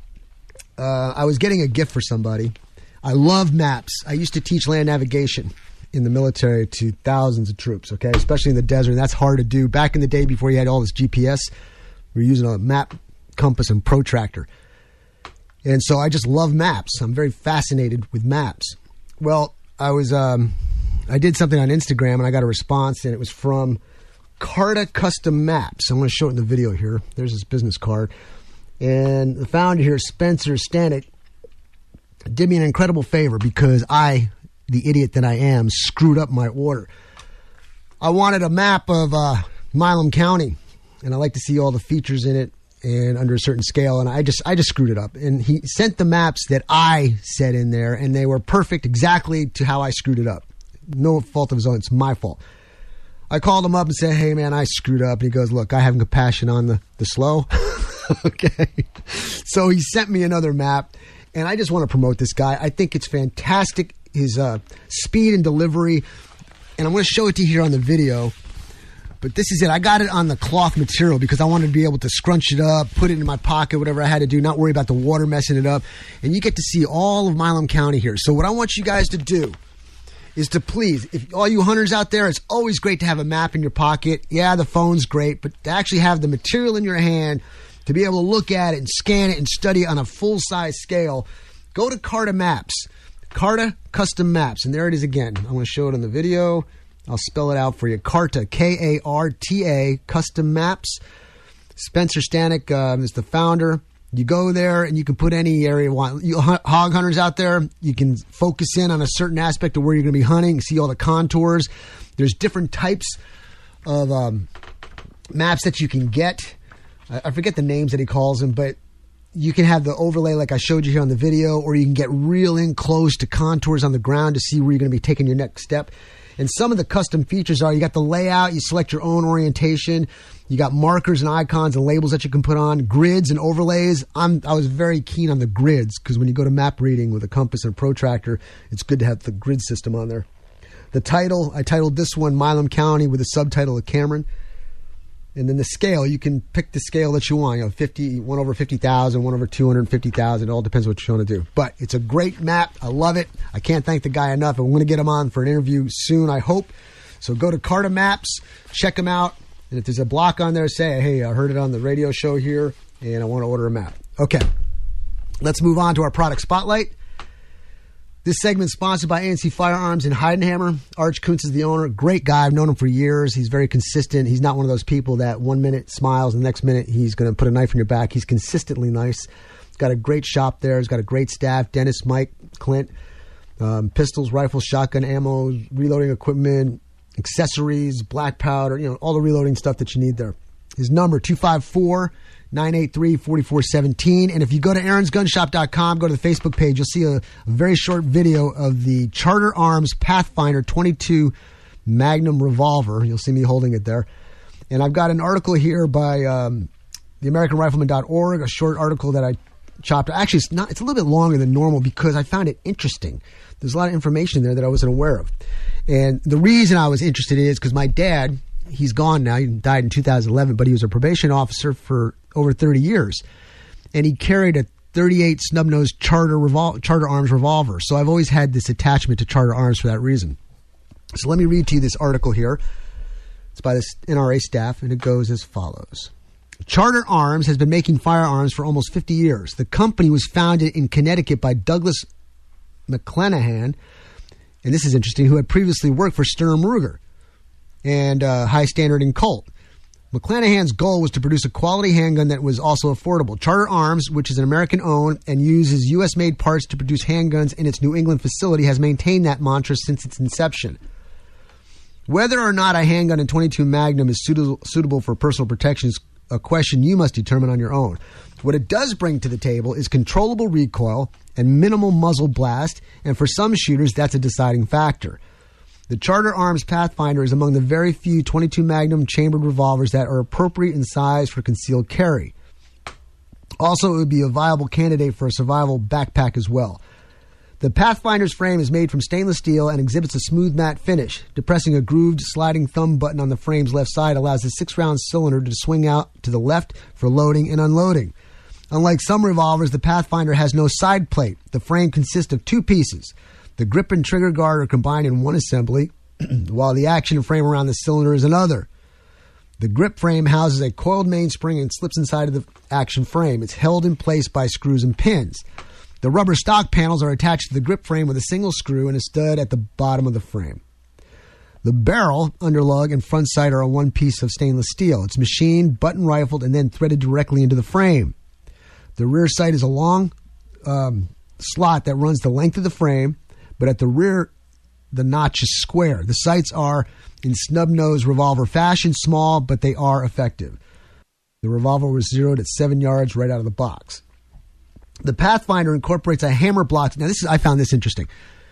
I was getting a gift for somebody. I love maps. I used to teach land navigation in the military to thousands of troops, okay, especially in the desert. And that's hard to do. Back in the day before you had all this GPS, we were using a map, compass, and protractor. And so I just love maps. I'm very fascinated with maps. Well, I did something on Instagram, and I got a response, and it was from Carta Custom Maps. I'm going to show it in the video here. There's his business card. And the founder here, Spencer Stanek, did me an incredible favor because I, the idiot that I am, screwed up my order. I wanted a map of Milam County, and I like to see all the features in it and under a certain scale, and I just screwed it up. And he sent the maps that I set in there, and they were perfect exactly to how I screwed it up. No fault of his own. It's my fault. I called him up and said, hey, man, I screwed up. And he goes, look, I have compassion on the slow. Okay. So he sent me another map, and I just want to promote this guy. I think it's fantastic, his speed and delivery. And I'm going to show it to you here on the video. But this is it. I got it on the cloth material because I wanted to be able to scrunch it up, put it in my pocket, whatever I had to do, not worry about the water messing it up. And you get to see all of Milam County here. So what I want you guys to do is to please, if all you hunters out there, it's always great to have a map in your pocket. Yeah, the phone's great, but to actually have the material in your hand, to be able to look at it and scan it and study it on a full-size scale, go to Carta Maps, Carta Custom Maps. And there it is again. I'm going to show it on the video. I'll spell it out for you. Carta, K-A-R-T-A, Custom Maps. Spencer Stanek is the founder. You go there and you can put any area you want. You hog hunters out there, you can focus in on a certain aspect of where you're going to be hunting, see all the contours. There's different types of maps that you can get. I forget the names that he calls them, but you can have the overlay like I showed you here on the video, or you can get real in close to contours on the ground to see where you're going to be taking your next step. And some of the custom features are, you got the layout, you select your own orientation, you got markers and icons and labels that you can put on, grids and overlays. I was very keen on the grids because when you go to map reading with a compass and a protractor, it's good to have the grid system on there. The title, I titled this one Milam County with a subtitle of Cameron. And then the scale, you can pick the scale that you want. 50, 1 over 50,000, 1 over 250,000. It all depends what you're trying to do. But it's a great map. I love it. I can't thank the guy enough. I'm going to get him on for an interview soon, I hope. So go to Carta Maps, check him out. And if there's a block on there, say, hey, I heard it on the radio show here, and I want to order a map. Okay. Let's move on to our product spotlight. This segment is sponsored by ANC Firearms in Heidenhammer. Arch Kuntz is the owner. Great guy. I've known him for years. He's very consistent. He's not one of those people that 1 minute smiles and the next minute he's going to put a knife in your back. He's consistently nice. He's got a great shop there. He's got a great staff. Dennis, Mike, Clint. Pistols, rifles, shotgun ammo, reloading equipment, accessories, black powder, all the reloading stuff that you need there. His number, 254-983-4417. And if you go to aaronsgunshop.com, go to the Facebook page, you'll see a very short video of the Charter Arms Pathfinder 22 Magnum revolver. You'll see me holding it there. And I've got an article here by theamericanrifleman.org, a short article that I chopped. Actually, it's a little bit longer than normal because I found it interesting. There's a lot of information there that I wasn't aware of. And the reason I was interested is because my dad, he's gone now. He died in 2011, but he was a probation officer for over 30 years. And he carried a 38 snub-nosed Charter Arms revolver. So I've always had this attachment to Charter Arms for that reason. So let me read to you this article here. It's by this NRA staff, and it goes as follows. Charter Arms has been making firearms for almost 50 years. The company was founded in Connecticut by Douglas McClanahan, and this is interesting, who had previously worked for Sturm Ruger and High Standard and Colt. McClanahan's goal was to produce a quality handgun that was also affordable. Charter Arms, which is an American-owned and uses U.S.-made parts to produce handguns in its New England facility, has maintained that mantra since its inception. Whether or not a handgun in 22 Magnum is suitable for personal protection is a question you must determine on your own. What it does bring to the table is controllable recoil and minimal muzzle blast, and for some shooters, that's a deciding factor. The Charter Arms Pathfinder is among the very few 22 Magnum chambered revolvers that are appropriate in size for concealed carry. Also, it would be a viable candidate for a survival backpack as well. The Pathfinder's frame is made from stainless steel and exhibits a smooth matte finish. Depressing a grooved sliding thumb button on the frame's left side allows the 6-round cylinder to swing out to the left for loading and unloading. Unlike some revolvers, the Pathfinder has no side plate. The frame consists of 2 pieces. The grip and trigger guard are combined in one assembly, while the action frame around the cylinder is another. The grip frame houses a coiled mainspring and slips inside of the action frame. It's held in place by screws and pins. The rubber stock panels are attached to the grip frame with a single screw and a stud at the bottom of the frame. The barrel, underlug, and front sight are on one piece of stainless steel. It's machined, button rifled, and then threaded directly into the frame. The rear sight is a long slot that runs the length of the frame, but at the rear, the notch is square. The sights are in snub-nose revolver fashion, small, but they are effective. The revolver was zeroed at 7 yards right out of the box. The Pathfinder incorporates a hammer block. Now, I found this interesting.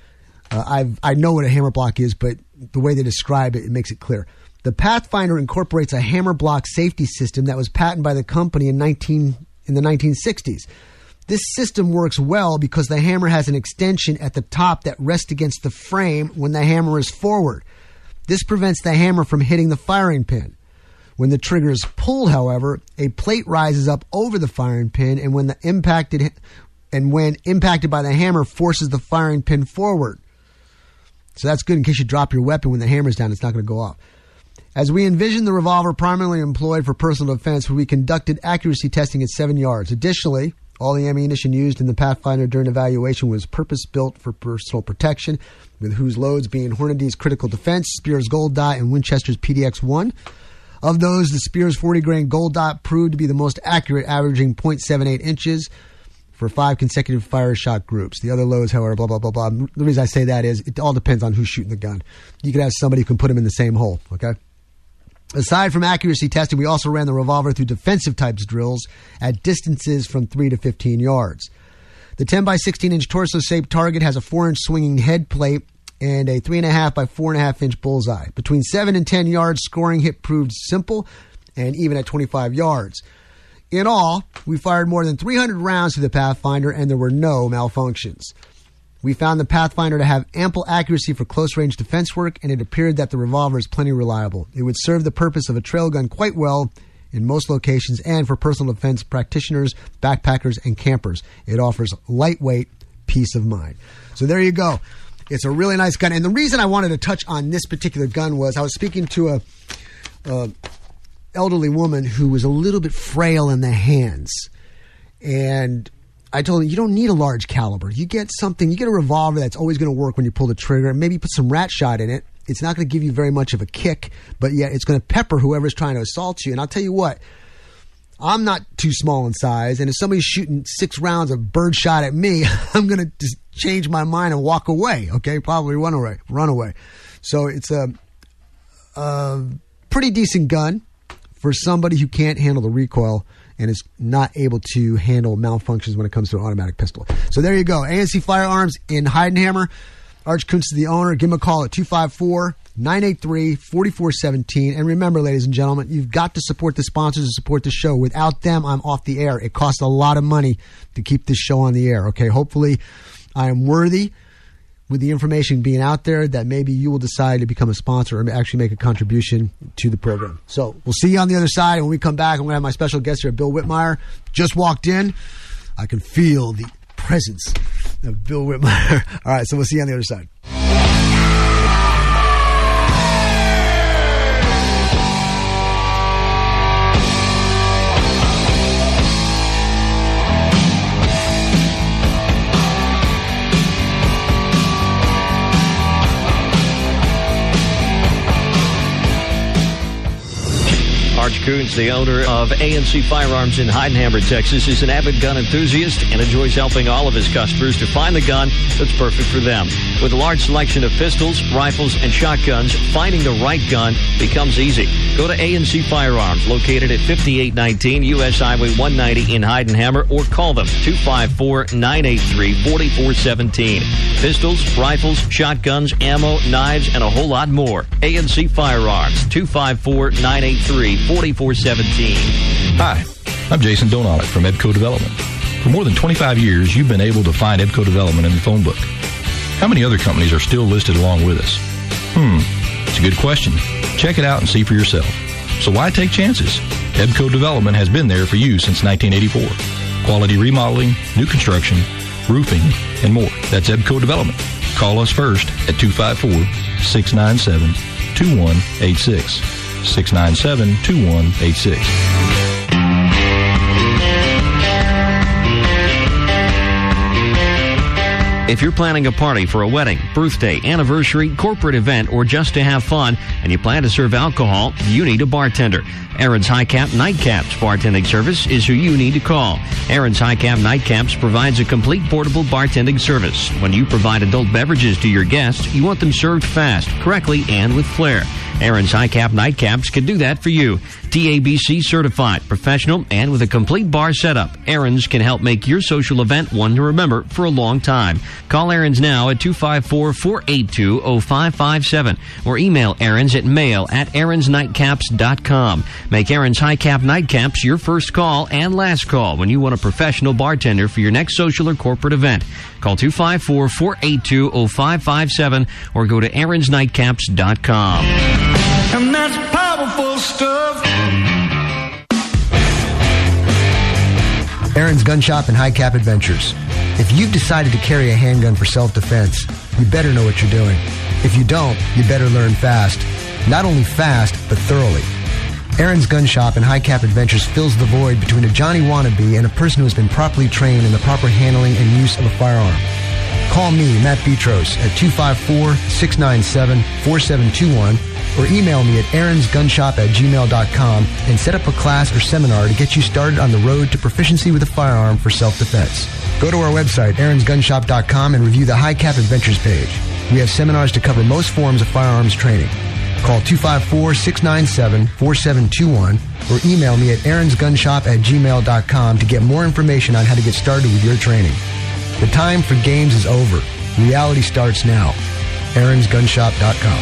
I know what a hammer block is, but the way they describe it, it makes it clear. The Pathfinder incorporates a hammer block safety system that was patented by the company in the 1960s. This system works well because the hammer has an extension at the top that rests against the frame when the hammer is forward. This prevents the hammer from hitting the firing pin. When the trigger is pulled, however, a plate rises up over the firing pin, and when impacted by the hammer, forces the firing pin forward. So that's good in case you drop your weapon when the hammer's down, it's not going to go off. As we envisioned the revolver primarily employed for personal defense, we conducted accuracy testing at 7 yards. Additionally, all the ammunition used in the Pathfinder during evaluation was purpose-built for personal protection, with whose loads being Hornady's Critical Defense, Speer's Gold Dot, and Winchester's PDX-1. Of those, the Speer's 40-grain Gold Dot proved to be the most accurate, averaging .78 inches for 5 consecutive fire shot groups. The other loads, however, blah, blah, blah, blah. The reason I say that is it all depends on who's shooting the gun. You could have somebody who can put them in the same hole, okay? Aside from accuracy testing, we also ran the revolver through defensive types drills at distances from 3 to 15 yards. The 10 by 16 inch torso-shaped target has a 4-inch swinging head plate and a 3.5 by 4.5 inch bullseye. Between 7 and 10 yards, scoring hit proved simple, and even at 25 yards. In all, we fired more than 300 rounds to the Pathfinder, and there were no malfunctions. We found the Pathfinder to have ample accuracy for close-range defense work, and it appeared that the revolver is plenty reliable. It would serve the purpose of a trail gun quite well in most locations, and for personal defense practitioners, backpackers, and campers. It offers lightweight peace of mind. So there you go. It's a really nice gun. And the reason I wanted to touch on this particular gun was I was speaking to a elderly woman who was a little bit frail in the hands. And I told her, you don't need a large caliber. You get a revolver that's always going to work when you pull the trigger, and maybe put some rat shot in it. It's not going to give you very much of a kick, but yet it's going to pepper whoever's trying to assault you. And I'll tell you what, I'm not too small in size, and if somebody's shooting 6 rounds of bird shot at me, I'm going to just change my mind and walk away, okay? Probably run away. So it's a pretty decent gun for somebody who can't handle the recoil and is not able to handle malfunctions when it comes to an automatic pistol. So there you go. ANC Firearms in Heidenhammer. Arch Kuntz is the owner. Give him a call at 254-983-4417. And remember, ladies and gentlemen, you've got to support the sponsors and support the show. Without them, I'm off the air. It costs a lot of money to keep this show on the air, okay? Hopefully, I am worthy with the information being out there that maybe you will decide to become a sponsor or actually make a contribution to the program. So we'll see you on the other side. When we come back, I'm going to have my special guest here, Bill Whitmire. Just walked in. I can feel the presence of Bill Whitmire. All right, so we'll see you on the other side. Arch Kuntz, the owner of ANC Firearms in Heidenhammer, Texas, is an avid gun enthusiast and enjoys helping all of his customers to find the gun that's perfect for them. With a large selection of pistols, rifles, and shotguns, finding the right gun becomes easy. Go to ANC Firearms, located at 5819 U.S. Highway 190 in Heidenhammer, or call them 254-983-4417. Pistols, rifles, shotguns, ammo, knives, and a whole lot more. ANC Firearms, 254-983-4417. Hi, I'm Jason Donalik from EBCO Development. For more than 25 years, you've been able to find EBCO Development in the phone book. How many other companies are still listed along with us? It's a good question. Check it out and see for yourself. So why take chances? EBCO Development has been there for you since 1984. Quality remodeling, new construction, roofing, and more. That's EBCO Development. Call us first at 254-697-2186. 697-2186. If you're planning a party for a wedding, birthday, anniversary, corporate event, or just to have fun, and you plan to serve alcohol, you need a bartender. Aaron's High Cap Nightcaps bartending service is who you need to call. Aaron's High Cap Nightcaps provides a complete portable bartending service. When you provide adult beverages to your guests, you want them served fast, correctly, and with flair. Aaron's High Cap Nightcaps can do that for you. TABC certified, professional, and with a complete bar setup, Aaron's can help make your social event one to remember for a long time. Call Aaron's now at 254-482-0557 or email Aaron's at mail@aaronsnightcaps.com. Make Aaron's High Cap Nightcaps your first call and last call when you want a professional bartender for your next social or corporate event. Call 254-482-0557 or go to aaronsnightcaps.com. And that's powerful stuff. Aaron's Gun Shop and High Cap Adventures. If you've decided to carry a handgun for self-defense, you better know what you're doing. If you don't, you better learn fast. Not only fast, but thoroughly. Aaron's Gun Shop and High Cap Adventures fills the void between a Johnny wannabe and a person who has been properly trained in the proper handling and use of a firearm. Call me, Matt Petros, at 254-697-4721 or email me at aaronsgunshop@gmail.com and set up a class or seminar to get you started on the road to proficiency with a firearm for self-defense. Go to our website, aaronsgunshop.com, and review the High Cap Adventures page. We have seminars to cover most forms of firearms training. Call 254-697-4721 or email me at aaronsgunshop@gmail.com to get more information on how to get started with your training. The time for games is over. Reality starts now. aaronsgunshop.com.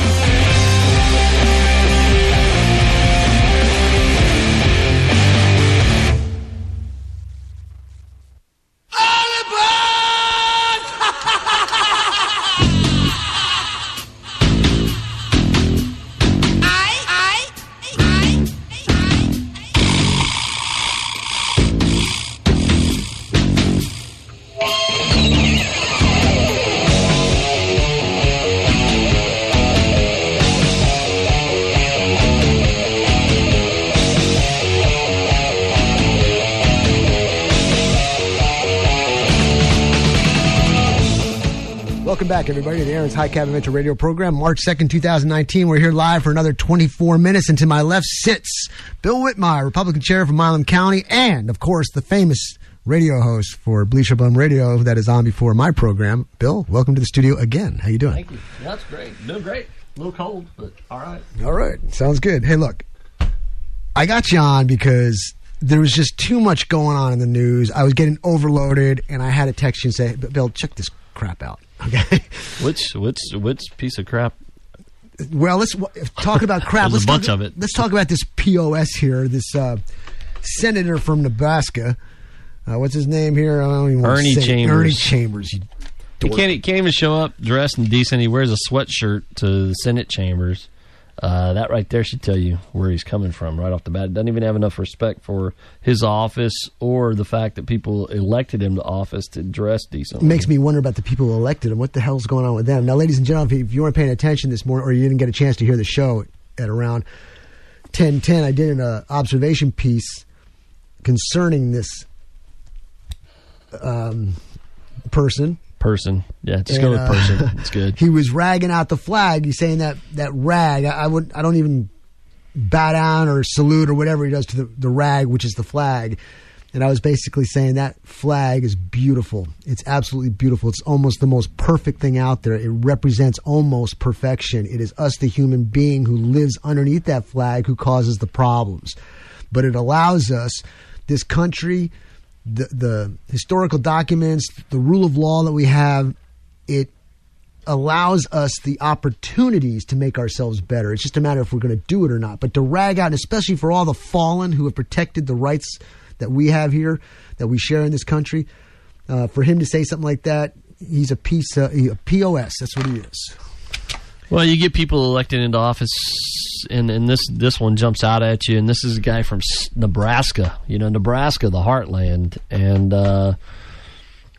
Welcome back, everybody, to the Aaron's High Cap Adventure radio program. March 2nd, 2019. We're here live for another 24 minutes, and to my left sits Bill Whitmire, Republican chair from Milam County, and, of course, the famous radio host for Bleacher Bum Radio that is on before my program. Bill, welcome to the studio again. How you doing? Thank you. That's great. Doing great. A little cold, but all right. All right. Sounds good. Hey, look, I got you on because there was just too much going on in the news. I was getting overloaded, and I had to text you and say, Bill, check this crap out. Okay. Which piece of crap? Well, let's talk about crap. There's a bunch of it. Let's talk about this POS here. This senator from Nebraska. What's his name here? I don't even Ernie Chambers. Ernie Chambers. He can't even show up dressed and decent. He wears a sweatshirt to the Senate chambers. That right there should tell you where he's coming from right off the bat. He doesn't even have enough respect for his office or the fact that people elected him to office to dress decently. It makes me wonder about the people who elected him. What the hell's going on with them? Now, ladies and gentlemen, if you weren't paying attention this morning or you didn't get a chance to hear the show at around 10:10, I did an observation piece concerning this person. Yeah, just go with person. It's good. He was ragging out the flag. He's saying that rag. I don't even bow down or salute or whatever he does to the rag, which is the flag. And I was basically saying that flag is beautiful. It's absolutely beautiful. It's almost the most perfect thing out there. It represents almost perfection. It is us, the human being who lives underneath that flag, who causes the problems. But it allows us, this country, the historical documents, the rule of law that we have, it allows us the opportunities to make ourselves better. It's just a matter if we're going to do it or not. But to rag out, and especially for all the fallen who have protected the rights that we have here, that we share in this country, for him to say something like that, he's a POS. That's what he is. Well, you get people elected into office, and this one jumps out at you, and this is a guy from Nebraska. Nebraska, the heartland, and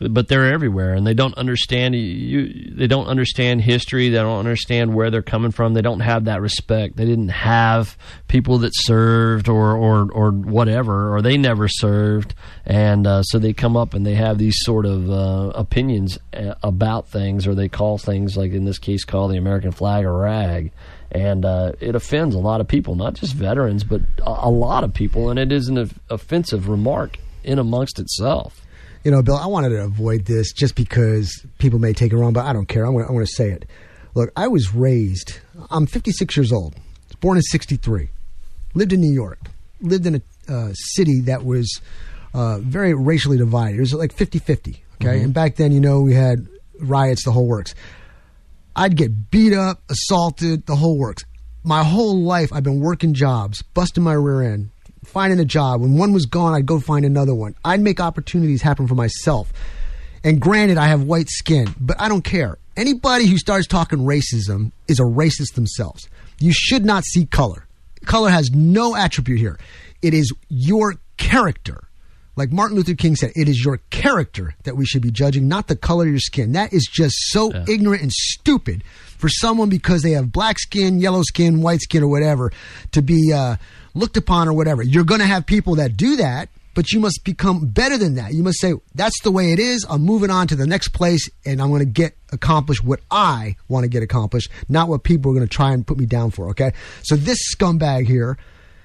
but they're everywhere, and they don't understand they don't understand history. They don't understand where they're coming from. They don't have that respect. They didn't have people that served or whatever, or they never served, and so they come up and they have these sort of opinions about things, or they call things, like in this case, call the American flag a rag. And it offends a lot of people, not just veterans, but a lot of people, and it is an offensive remark in amongst itself. You know, Bill, I wanted to avoid this just because people may take it wrong, but I don't care. I'm going to say it. Look, I was raised, I'm 56 years old, born in 63, lived in New York, lived in a city that was very racially divided. It was like 50-50, okay? And back then, you know, we had riots, the whole works. I'd get beat up, assaulted, the whole works. My whole life, I've been working jobs, busting my rear end, finding a job. When one was gone, I'd go find another one. I'd make opportunities happen for myself. And granted, I have white skin, but I don't care. Anybody who starts talking racism is a racist themselves. You should not see color. Color has no attribute here. It is your character. Like Martin Luther King said, it is your character that we should be judging, not the color of your skin. That is just so ignorant and stupid for someone, because they have black skin, yellow skin, white skin, or whatever, to be looked upon or whatever. You're going to have people that do that, but you must become better than that. You must say, that's the way it is. I'm moving on to the next place, and I'm going to accomplish what I want to get accomplished, not what people are going to try and put me down for, okay? So this scumbag here,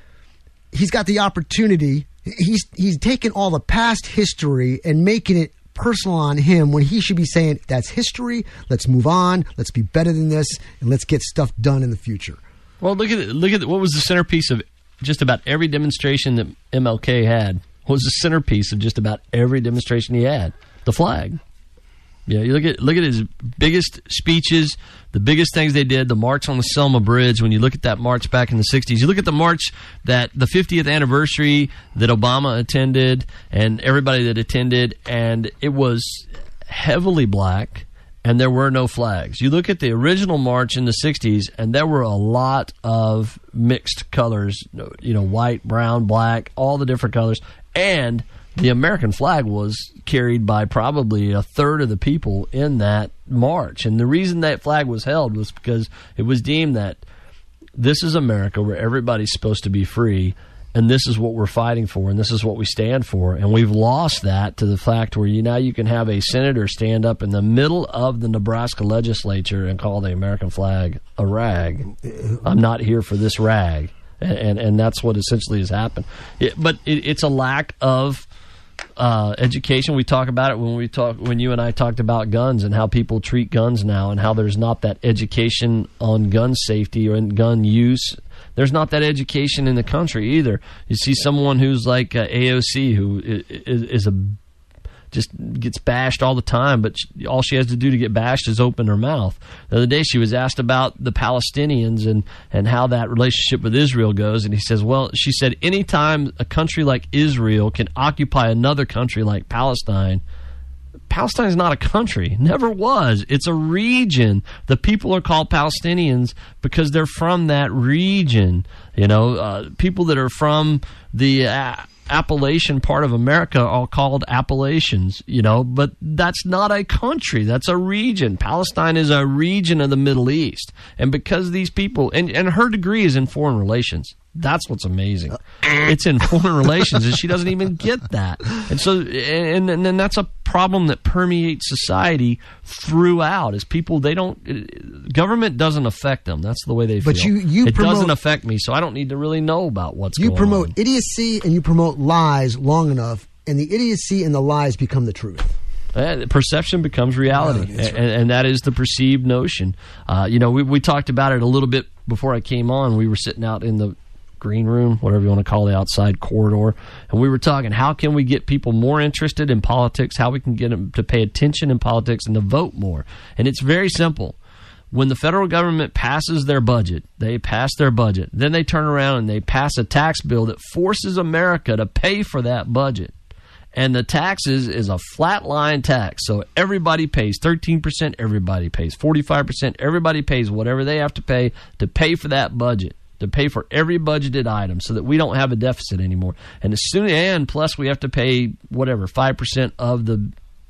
he's got the opportunity. He's taken all the past history and making it personal on him, when he should be saying, that's history, let's move on, let's be better than this, and let's get stuff done in the future. Well, look at what was the centerpiece of just about every demonstration that MLK had. What was the centerpiece of just about every demonstration he had? The flag. Yeah, you look at his biggest speeches, the biggest things they did, the march on the Selma Bridge. When you look at that march back in the 60s, you look at the march, that the 50th anniversary that Obama attended and everybody that attended, and it was heavily black, and there were no flags. You look at the original march in the 60s, and there were a lot of mixed colors, you know, white, brown, black, all the different colors, and the American flag was carried by probably a third of the people in that march. And the reason that flag was held was because it was deemed that this is America, where everybody's supposed to be free, and this is what we're fighting for, and this is what we stand for. And we've lost that to the fact where now you can have a senator stand up in the middle of the Nebraska legislature and call the American flag a rag. I'm not here for this rag. And that's what essentially has happened. It's a lack of education. We talk about it when you and I talked about guns and how people treat guns now, and how there's not that education on gun safety or in gun use. There's not that education in the country either. You see someone who's like AOC, who is just gets bashed all the time, but all she has to do to get bashed is open her mouth. The other day she was asked about the Palestinians and how that relationship with Israel goes, and she said, anytime a country like Israel can occupy another country like Palestine, Palestine is not a country. Never was. It's a region. The people are called Palestinians because they're from that region. You know, people that are from the Appalachian part of America are called Appalachians, you know, but that's not a country. That's a region. Palestine is a region of the Middle East. And because these people, and her degree is in foreign relations. That's what's amazing. It's in foreign relations, and she doesn't even get that. And so, and then that's a problem that permeates society throughout. Is people, government doesn't affect them. That's the way they feel. But it doesn't affect me, so I don't need to really know about what's going on. You promote idiocy and you promote lies long enough, and the idiocy and the lies become the truth. Perception becomes reality, and that is the perceived notion. You know, we talked about it a little bit before I came on. We were sitting out in the green room, whatever you want to call the outside corridor, and we were talking, how can we get people more interested in politics, how we can get them to pay attention in politics and to vote more. And it's very simple. When the federal government passes their budget, they pass their budget, then they turn around and they pass a tax bill that forces America to pay for that budget. And the taxes is a flat line tax. So everybody pays 13%, everybody pays 45%, everybody pays whatever they have to pay for that budget, to pay for every budgeted item, so that we don't have a deficit anymore. And plus we have to pay 5% of the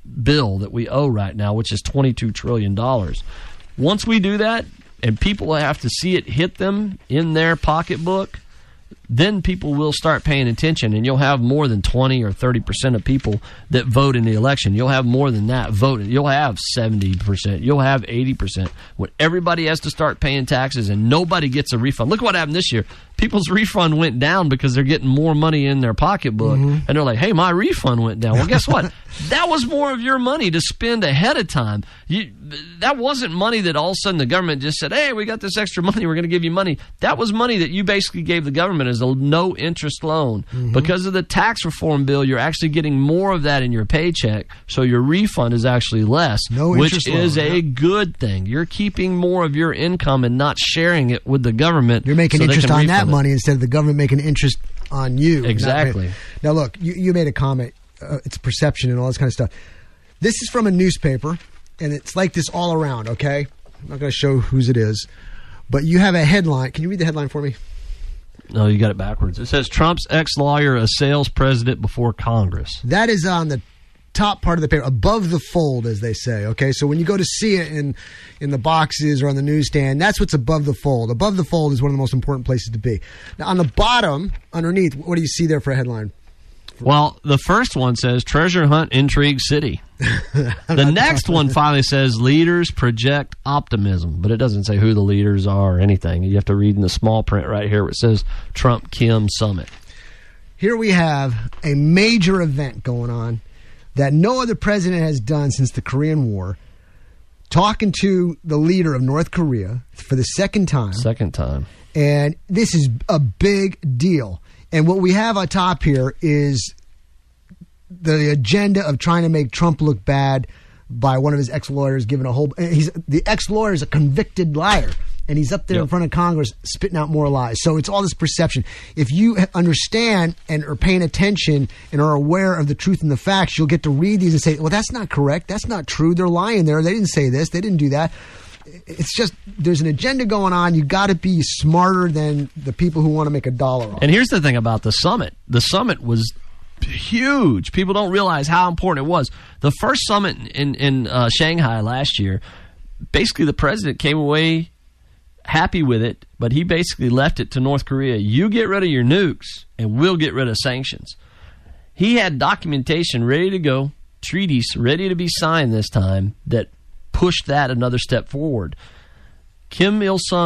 bill that we owe right now, which is $22 trillion. Once we do that, and people have to see it hit them in their pocketbook, then people will start paying attention, and you'll have more than 20 or 30% of people that vote in the election. You'll have more than that voting. You'll have 70%. You'll have 80%. When everybody has to start paying taxes and nobody gets a refund. Look what happened this year. People's refund went down because they're getting more money in their pocketbook, and they're like, hey, my refund went down. Well, guess what? That was more of your money to spend ahead of time. That wasn't money that all of a sudden the government just said, hey, we got this extra money, we're going to give you money. That was money that you basically gave the government as a no-interest loan. Because of the tax reform bill, you're actually getting more of that in your paycheck, so your refund is actually less, which is a good thing. You're keeping more of your income and not sharing it with the government. You're making interest on that money instead of the government making interest on you. Exactly. Now, look, you made a comment. It's perception and all this kind of stuff. This is from a newspaper, and it's like this all around, okay? I'm not going to show whose it is, but you have a headline. Can you read the headline for me? No, you got it backwards. It says, Trump's ex-lawyer assails president before Congress. That is on the top part of the paper, above the fold, as they say, okay? So when you go to see it in the boxes or on the newsstand, that's what's above the fold. Above the fold is one of the most important places to be. Now, on the bottom, underneath, what do you see there for a headline? Well, the first one says, treasure hunt intrigue city. The next one finally says, leaders project optimism. But it doesn't say who the leaders are or anything. You have to read in the small print right here where it says Trump-Kim summit. Here we have a major event going on that no other president has done since the Korean War, talking to the leader of North Korea for the second time. And this is a big deal. And what we have on top here is the agenda of trying to make Trump look bad by one of his ex-lawyers giving a whole... The ex-lawyer is a convicted liar, and he's up there in front of Congress spitting out more lies. So it's all this perception. If you understand and are paying attention and are aware of the truth and the facts, you'll get to read these and say, well, that's not correct. That's not true. They're lying there. They didn't say this. They didn't do that. It's just, there's an agenda going on. You got to be smarter than the people who want to make a dollar off. And here's the thing about the summit. The summit was huge. People don't realize how important it was. The first summit in Shanghai last year, basically the president came away happy with it, but he basically left it to North Korea. You get rid of your nukes, and we'll get rid of sanctions. He had documentation ready to go, treaties ready to be signed this time that pushed that another step forward. Kim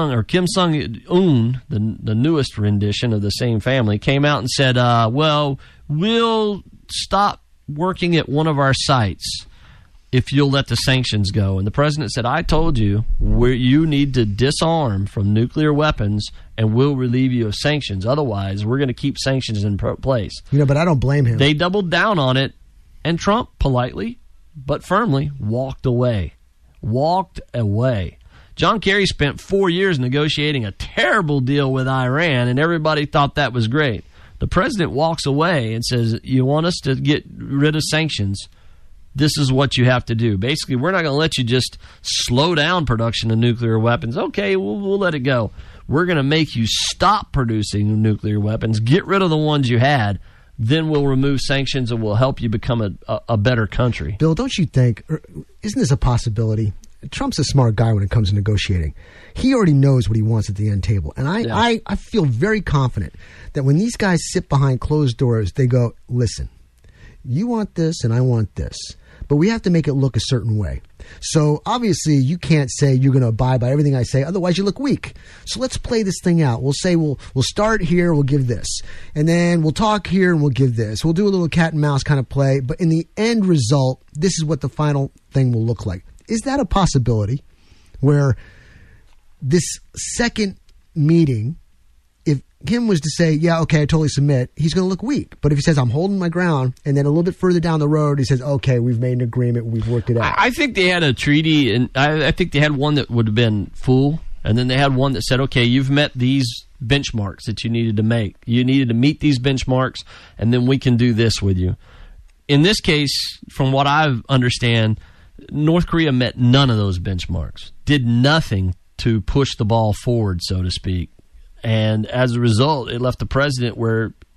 Jong-un, the newest rendition of the same family, came out and said, well, we'll stop working at one of our sites if you'll let the sanctions go. And the president said, I told you, you need to disarm from nuclear weapons and we'll relieve you of sanctions. Otherwise, we're going to keep sanctions in place. But I don't blame him. They doubled down on it, and Trump politely but firmly walked away. John Kerry spent 4 years negotiating a terrible deal with Iran, and everybody thought that was great. The president walks away and says, you want us to get rid of sanctions? This is what you have to do. Basically, we're not going to let you just slow down production of nuclear weapons. Okay, we'll let it go. We're going to make you stop producing nuclear weapons, get rid of the ones you had, then we'll remove sanctions and we'll help you become a better country. Bill, don't you think, isn't this a possibility? Trump's a smart guy when it comes to negotiating. He already knows what he wants at the end table. And I feel very confident that when these guys sit behind closed doors, they go, listen, you want this and I want this, but we have to make it look a certain way. So obviously you can't say you're going to abide by everything I say, otherwise you look weak. So let's play this thing out. We'll say we'll start here, we'll give this. And then we'll talk here and we'll give this. We'll do a little cat and mouse kind of play, but in the end result, this is what the final thing will look like. Is that a possibility where this second meeting, if Kim was to say, yeah, okay, I totally submit, he's going to look weak. But if he says, I'm holding my ground, and then a little bit further down the road, he says, okay, we've made an agreement, we've worked it out. I think they had a treaty, and I think they had one that would have been full, and then they had one that said, okay, you've met these benchmarks that you needed to make. You needed to meet these benchmarks, and then we can do this with you. In this case, from what I understand, North Korea met none of those benchmarks, did nothing to push the ball forward, so to speak. And as a result, it left the president where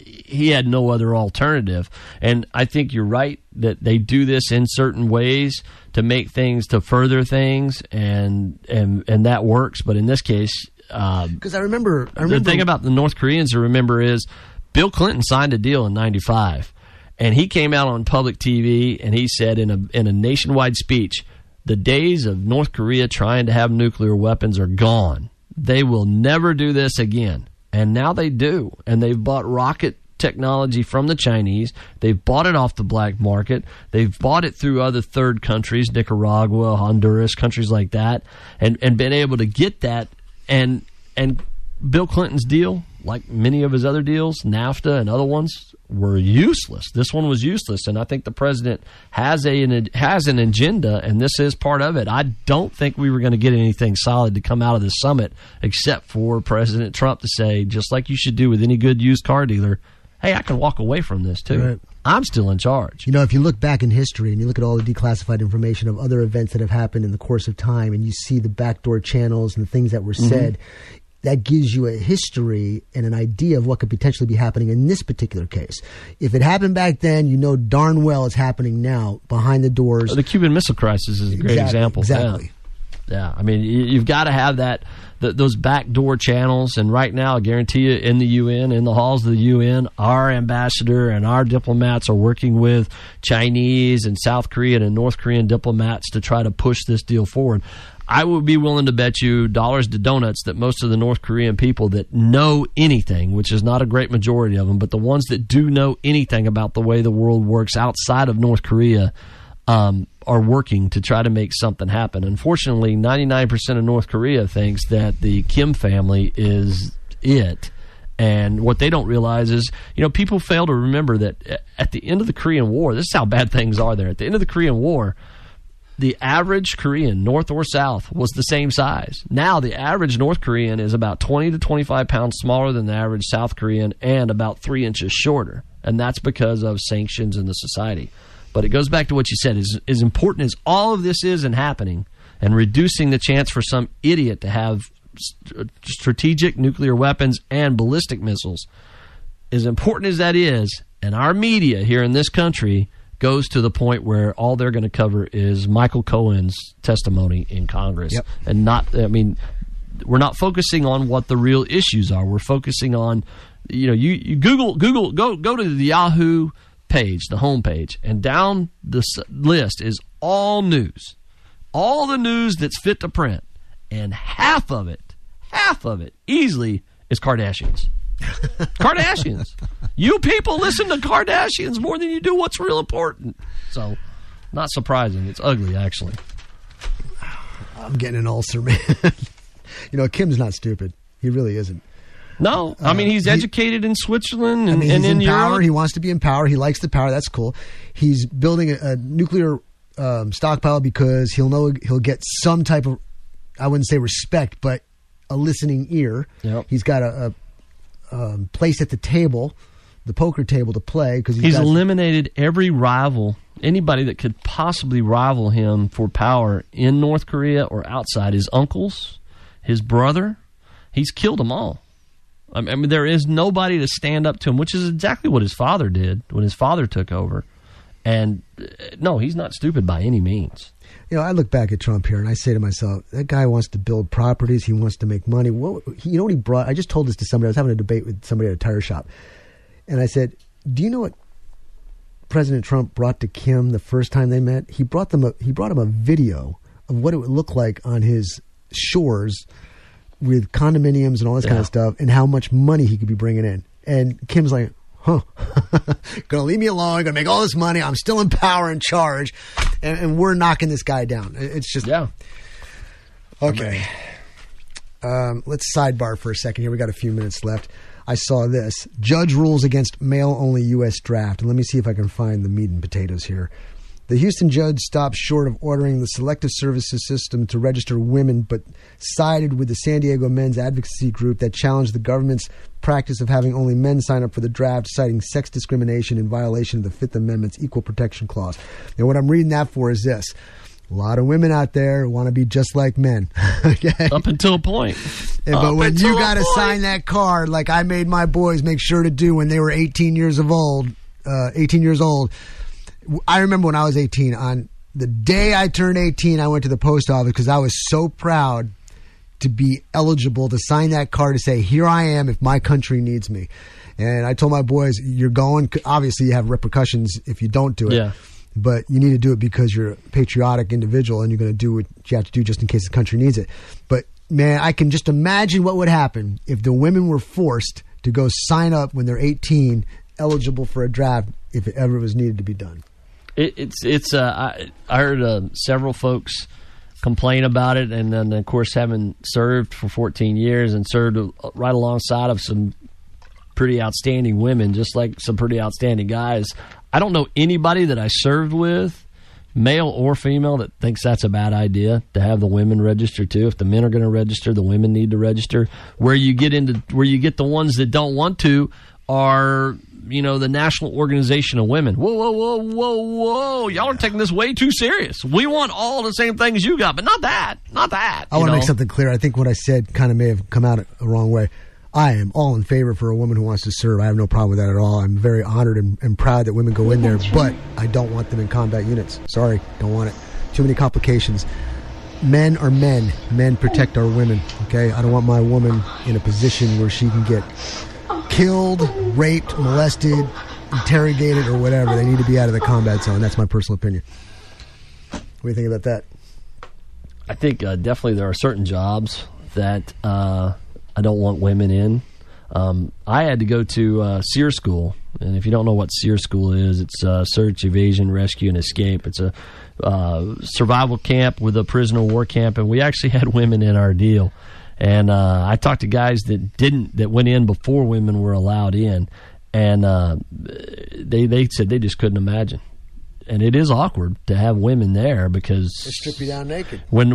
he had no other alternative. And I think you're right that they do this in certain ways to make things, to further things, and that works. But in this case, because I remember the thing about the North Koreans to remember is Bill Clinton signed a deal in '95, and he came out on public TV and he said in a nationwide speech, the days of North Korea trying to have nuclear weapons are gone. They will never do this again. And now they do. And they've bought rocket technology from the Chinese. They've bought it off the black market. They've bought it through other third countries, Nicaragua, Honduras, countries like that, and been able to get that. And Bill Clinton's deal, like many of his other deals, NAFTA and other ones, were useless. This one was useless, and I think the president has an agenda, and this is part of it. I don't think we were going to get anything solid to come out of this summit except for President Trump to say, just like you should do with any good used car dealer, hey, I can walk away from this too. Right. I'm still in charge. You know, if you look back in history and you look at all the declassified information of other events that have happened in the course of time, and you see the backdoor channels and the things that were said, that gives you a history and an idea of what could potentially be happening in this particular case. If it happened back then, you know darn well it's happening now behind the doors. The Cuban Missile Crisis is a great example. Exactly. Yeah. I mean, you've got to have those backdoor channels. And right now, I guarantee you, in the UN, in the halls of the UN, our ambassador and our diplomats are working with Chinese and South Korean and North Korean diplomats to try to push this deal forward. I would be willing to bet you dollars to donuts that most of the North Korean people that know anything, which is not a great majority of them, but the ones that do know anything about the way the world works outside of North Korea are working to try to make something happen. Unfortunately, 99% of North Korea thinks that the Kim family is it. And what they don't realize is, people fail to remember that at the end of the Korean War, this is how bad things are there. At the end of the Korean War, the average Korean, North or South, was the same size. Now the average North Korean is about 20 to 25 pounds smaller than the average South Korean and about 3 inches shorter. And that's because of sanctions in the society. But it goes back to what you said. As important as all of this is and happening, and reducing the chance for some idiot to have strategic nuclear weapons and ballistic missiles, as important as that is, and our media here in this country goes to the point where all they're going to cover is Michael Cohen's testimony in Congress. Yep. And we're not focusing on what the real issues are. We're focusing on, you Google, go to the Yahoo page, the homepage, and down the list is all news. All the news that's fit to print. And half of it easily is Kardashians. Kardashians. You people listen to Kardashians more than you do what's real important. So, not surprising. It's ugly, actually. I'm getting an ulcer, man. Kim's not stupid. He really isn't. No. I mean, he's educated in Switzerland and he's in power. Europe. He wants to be in power. He likes the power. That's cool. He's building a nuclear stockpile because he'll know he'll get some type of, I wouldn't say respect, but a listening ear. Yep. He's got a place at the table, the poker table, to play because he's eliminated every rival, anybody that could possibly rival him for power in North Korea or outside. His uncles, his brother, he's killed them all. I mean, there is nobody to stand up to him, which is exactly what his father did when his father took over. And no, he's not stupid by any means. I look back at Trump here and I say to myself, that guy wants to build properties. He wants to make money. What he brought? I just told this to somebody. I was having a debate with somebody at a tire shop. And I said, do you know what President Trump brought to Kim the first time they met? He brought him a video of what it would look like on his shores with condominiums and all this kind of stuff, and how much money he could be bringing in. And Kim's like, gonna leave me alone, gonna make all this money, I'm still in power, in charge, and we're knocking this guy down. It's just okay. Let's sidebar for a second here. We got a few minutes left. I saw this. Judge rules against male-only U.S. draft. And let me see if I can find the meat and potatoes here. The Houston judge stopped short of ordering the Selective Services System to register women, but sided with the San Diego men's advocacy group that challenged the government's practice of having only men sign up for the draft, citing sex discrimination in violation of the Fifth Amendment's Equal Protection Clause. Now, what I'm reading that for is this. A lot of women out there want to be just like men. Okay? Up until a point. But when you got to sign that card, like I made my boys make sure to do when they were 18 years old. I remember when I was 18, on the day I turned 18, I went to the post office because I was so proud to be eligible to sign that card to say, here I am if my country needs me. And I told my boys, you're going. Obviously, you have repercussions if you don't do it. Yeah. But you need to do it because you're a patriotic individual and you're going to do what you have to do just in case the country needs it. But, man, I can just imagine what would happen if the women were forced to go sign up when they're 18, eligible for a draft, if it ever was needed to be done. I heard several folks complain about it, and then, of course, having served for 14 years and served right alongside of some pretty outstanding women, just like some pretty outstanding guys. I don't know anybody that I served with, male or female, that thinks that's a bad idea to have the women register too. If the men are going to register, the women need to register. Where you get the ones that don't want to are, the National Organization of Women. Whoa. Y'all are taking this way too serious. We want all the same things you got, but not that. I want to make something clear. I think what I said kind of may have come out the wrong way. I am all in favor for a woman who wants to serve. I have no problem with that at all. I'm very honored and proud that women go in there, but I don't want them in combat units. Sorry, don't want it. Too many complications. Men are men. Men protect our women, okay? I don't want my woman in a position where she can get killed, raped, molested, interrogated, or whatever. They need to be out of the combat zone. That's my personal opinion. What do you think about that? I think definitely there are certain jobs that I don't want women in. I had to go to SEER school, and if you don't know what SEER school is, it's Search, Evasion, Rescue, and Escape. It's a survival camp with a prisoner of war camp, and we actually had women in our deal. And I talked to guys that went in before women were allowed in, and they said they just couldn't imagine. And it is awkward to have women there because they strip you down naked. When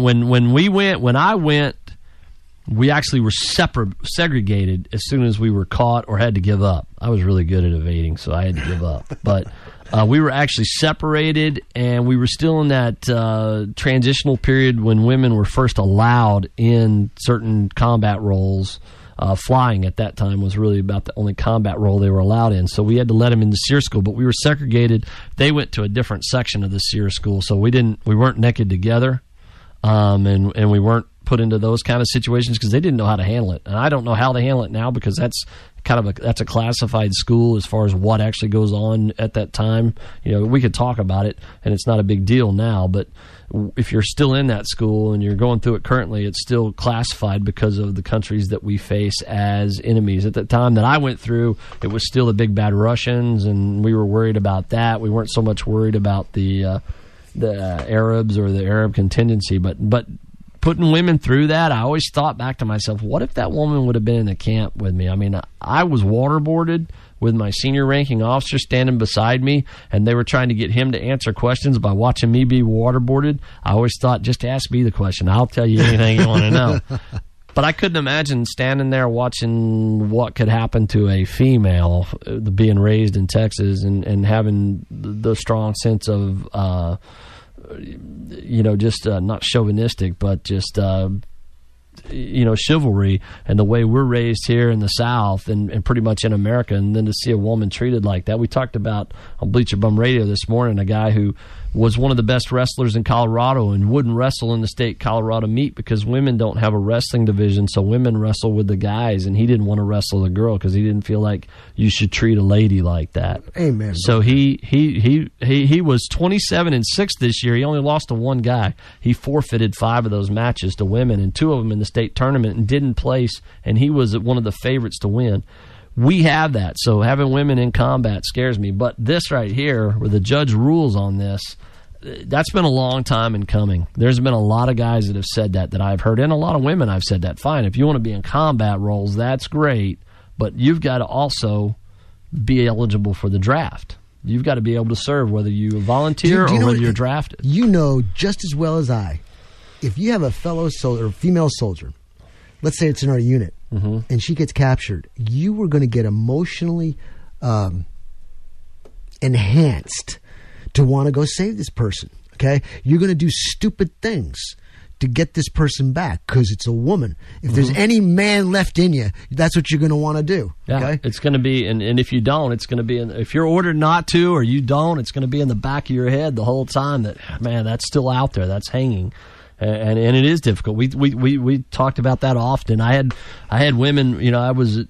I went, we actually were segregated as soon as we were caught or had to give up. I was really good at evading, so I had to give up. But we were actually separated, and we were still in that transitional period when women were first allowed in certain combat roles. Flying at that time was really about the only combat role they were allowed in. So we had to let them into SEER school, but we were segregated. They went to a different section of the SEER school, so we weren't naked together, and we weren't put into those kind of situations because they didn't know how to handle it. And I don't know how they handle it now because that's a classified school as far as what actually goes on at that time. We could talk about it, and it's not a big deal now, but if you're still in that school and you're going through it currently, it's still classified because of the countries that we face as enemies. At the time that I went through, it was still the big bad Russians, and we were worried about that. We weren't so much worried about the Arabs or the Arab contingency, but putting women through that, I always thought back to myself, what if that woman would have been in the camp with me? I mean, I was waterboarded with my senior ranking officer standing beside me, and they were trying to get him to answer questions by watching me be waterboarded. I always thought, just ask me the question. I'll tell you anything you want to know. But I couldn't imagine standing there watching what could happen to a female being raised in Texas and having the strong sense of just not chauvinistic, but just chivalry and the way we're raised here in the South and pretty much in America, and then to see a woman treated like that. We talked about on Bleacher Bum Radio this morning a guy who was one of the best wrestlers in Colorado and wouldn't wrestle in the state Colorado meet because women don't have a wrestling division, so women wrestle with the guys, and he didn't want to wrestle a girl because he didn't feel like you should treat a lady like that. Amen. So he was 27-6 this year. He only lost to one guy. He forfeited 5 of those matches to women and 2 of them in the state tournament and didn't place, and he was one of the favorites to win. We have that, so having women in combat scares me. But this right here, where the judge rules on this, that's been a long time in coming. There's been a lot of guys that have said that I've heard, and a lot of women I've said that. Fine, if you want to be in combat roles, that's great, but you've got to also be eligible for the draft. You've got to be able to serve, whether you volunteer or whether you're drafted. You know just as well as I, if you have a fellow soldier or female soldier, let's say it's in our unit, and she gets captured, you are going to get emotionally enhanced to want to go save this person. okay? You're going to do stupid things to get this person back because it's a woman. If there's any man left in you, that's what you're going to want to do. Yeah, okay? It's going to be, and if you don't, it's going to be, if you're ordered not to or you don't, it's going to be in the back of your head the whole time that, man, that's still out there, that's hanging. And it is difficult. We talked about that often. I had women, you know, I was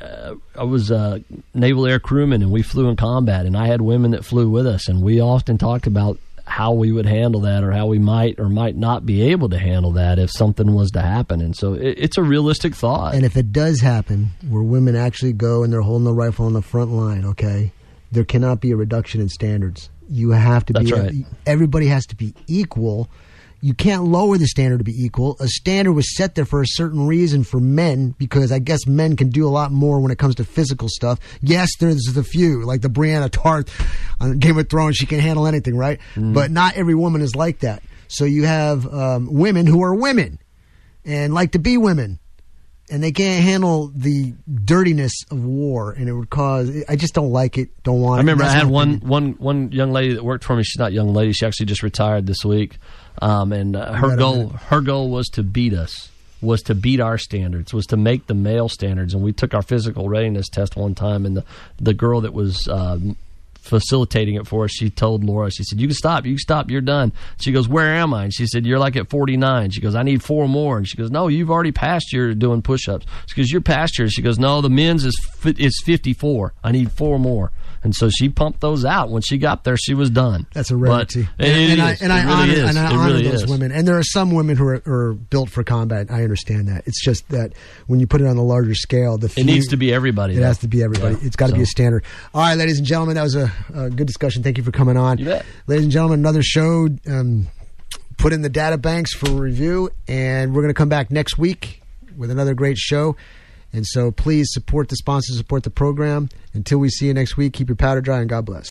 a naval air crewman and we flew in combat, and I had women that flew with us, and we often talked about how we would handle that or how we might or might not be able to handle that if something was to happen. And so it's a realistic thought. And if it does happen, where women actually go and they're holding the rifle on the front line, okay, there cannot be a reduction in standards. You have to That's be, right. Everybody has to be equal. You can't lower the standard to be equal. A standard was set there for a certain reason for men, because I guess men can do a lot more when it comes to physical stuff. Yes, there's the few, like the Brianna Tarth on Game of Thrones. She can handle anything, right? But not every woman is like that. So you have women who are women and like to be women, and they can't handle the dirtiness of war, and it would cause. I just don't like it. Don't want it. I remember I had one young lady that worked for me. She's not a young lady. She actually just retired this week. And her goal was to beat us, was to beat our standards, was to make the male standards. And we took our physical readiness test one time, and the girl that was facilitating it for us, she told Laura, she said, you can stop, you're done. She goes, where am I? And she said, you're like at 49. She goes, I need 4 more. And she goes, no, you've already passed your doing push-ups. She goes, you're past yours. She goes, no, the men's is 54. I need 4 more. And so she pumped those out. When she got there, she was done. That's a rarity. And I honor those women. And there are some women who are built for combat. I understand that. It's just that when you put it on a larger scale, it needs to be everybody. It has to be everybody. Yeah. It's got to be a standard. All right, ladies and gentlemen, that was a good discussion. Thank you for coming on. You bet. Ladies and gentlemen, another show put in the data banks for review, and we're going to come back next week with another great show. And so please support the sponsors, support the program. Until we see you next week, keep your powder dry, and God bless.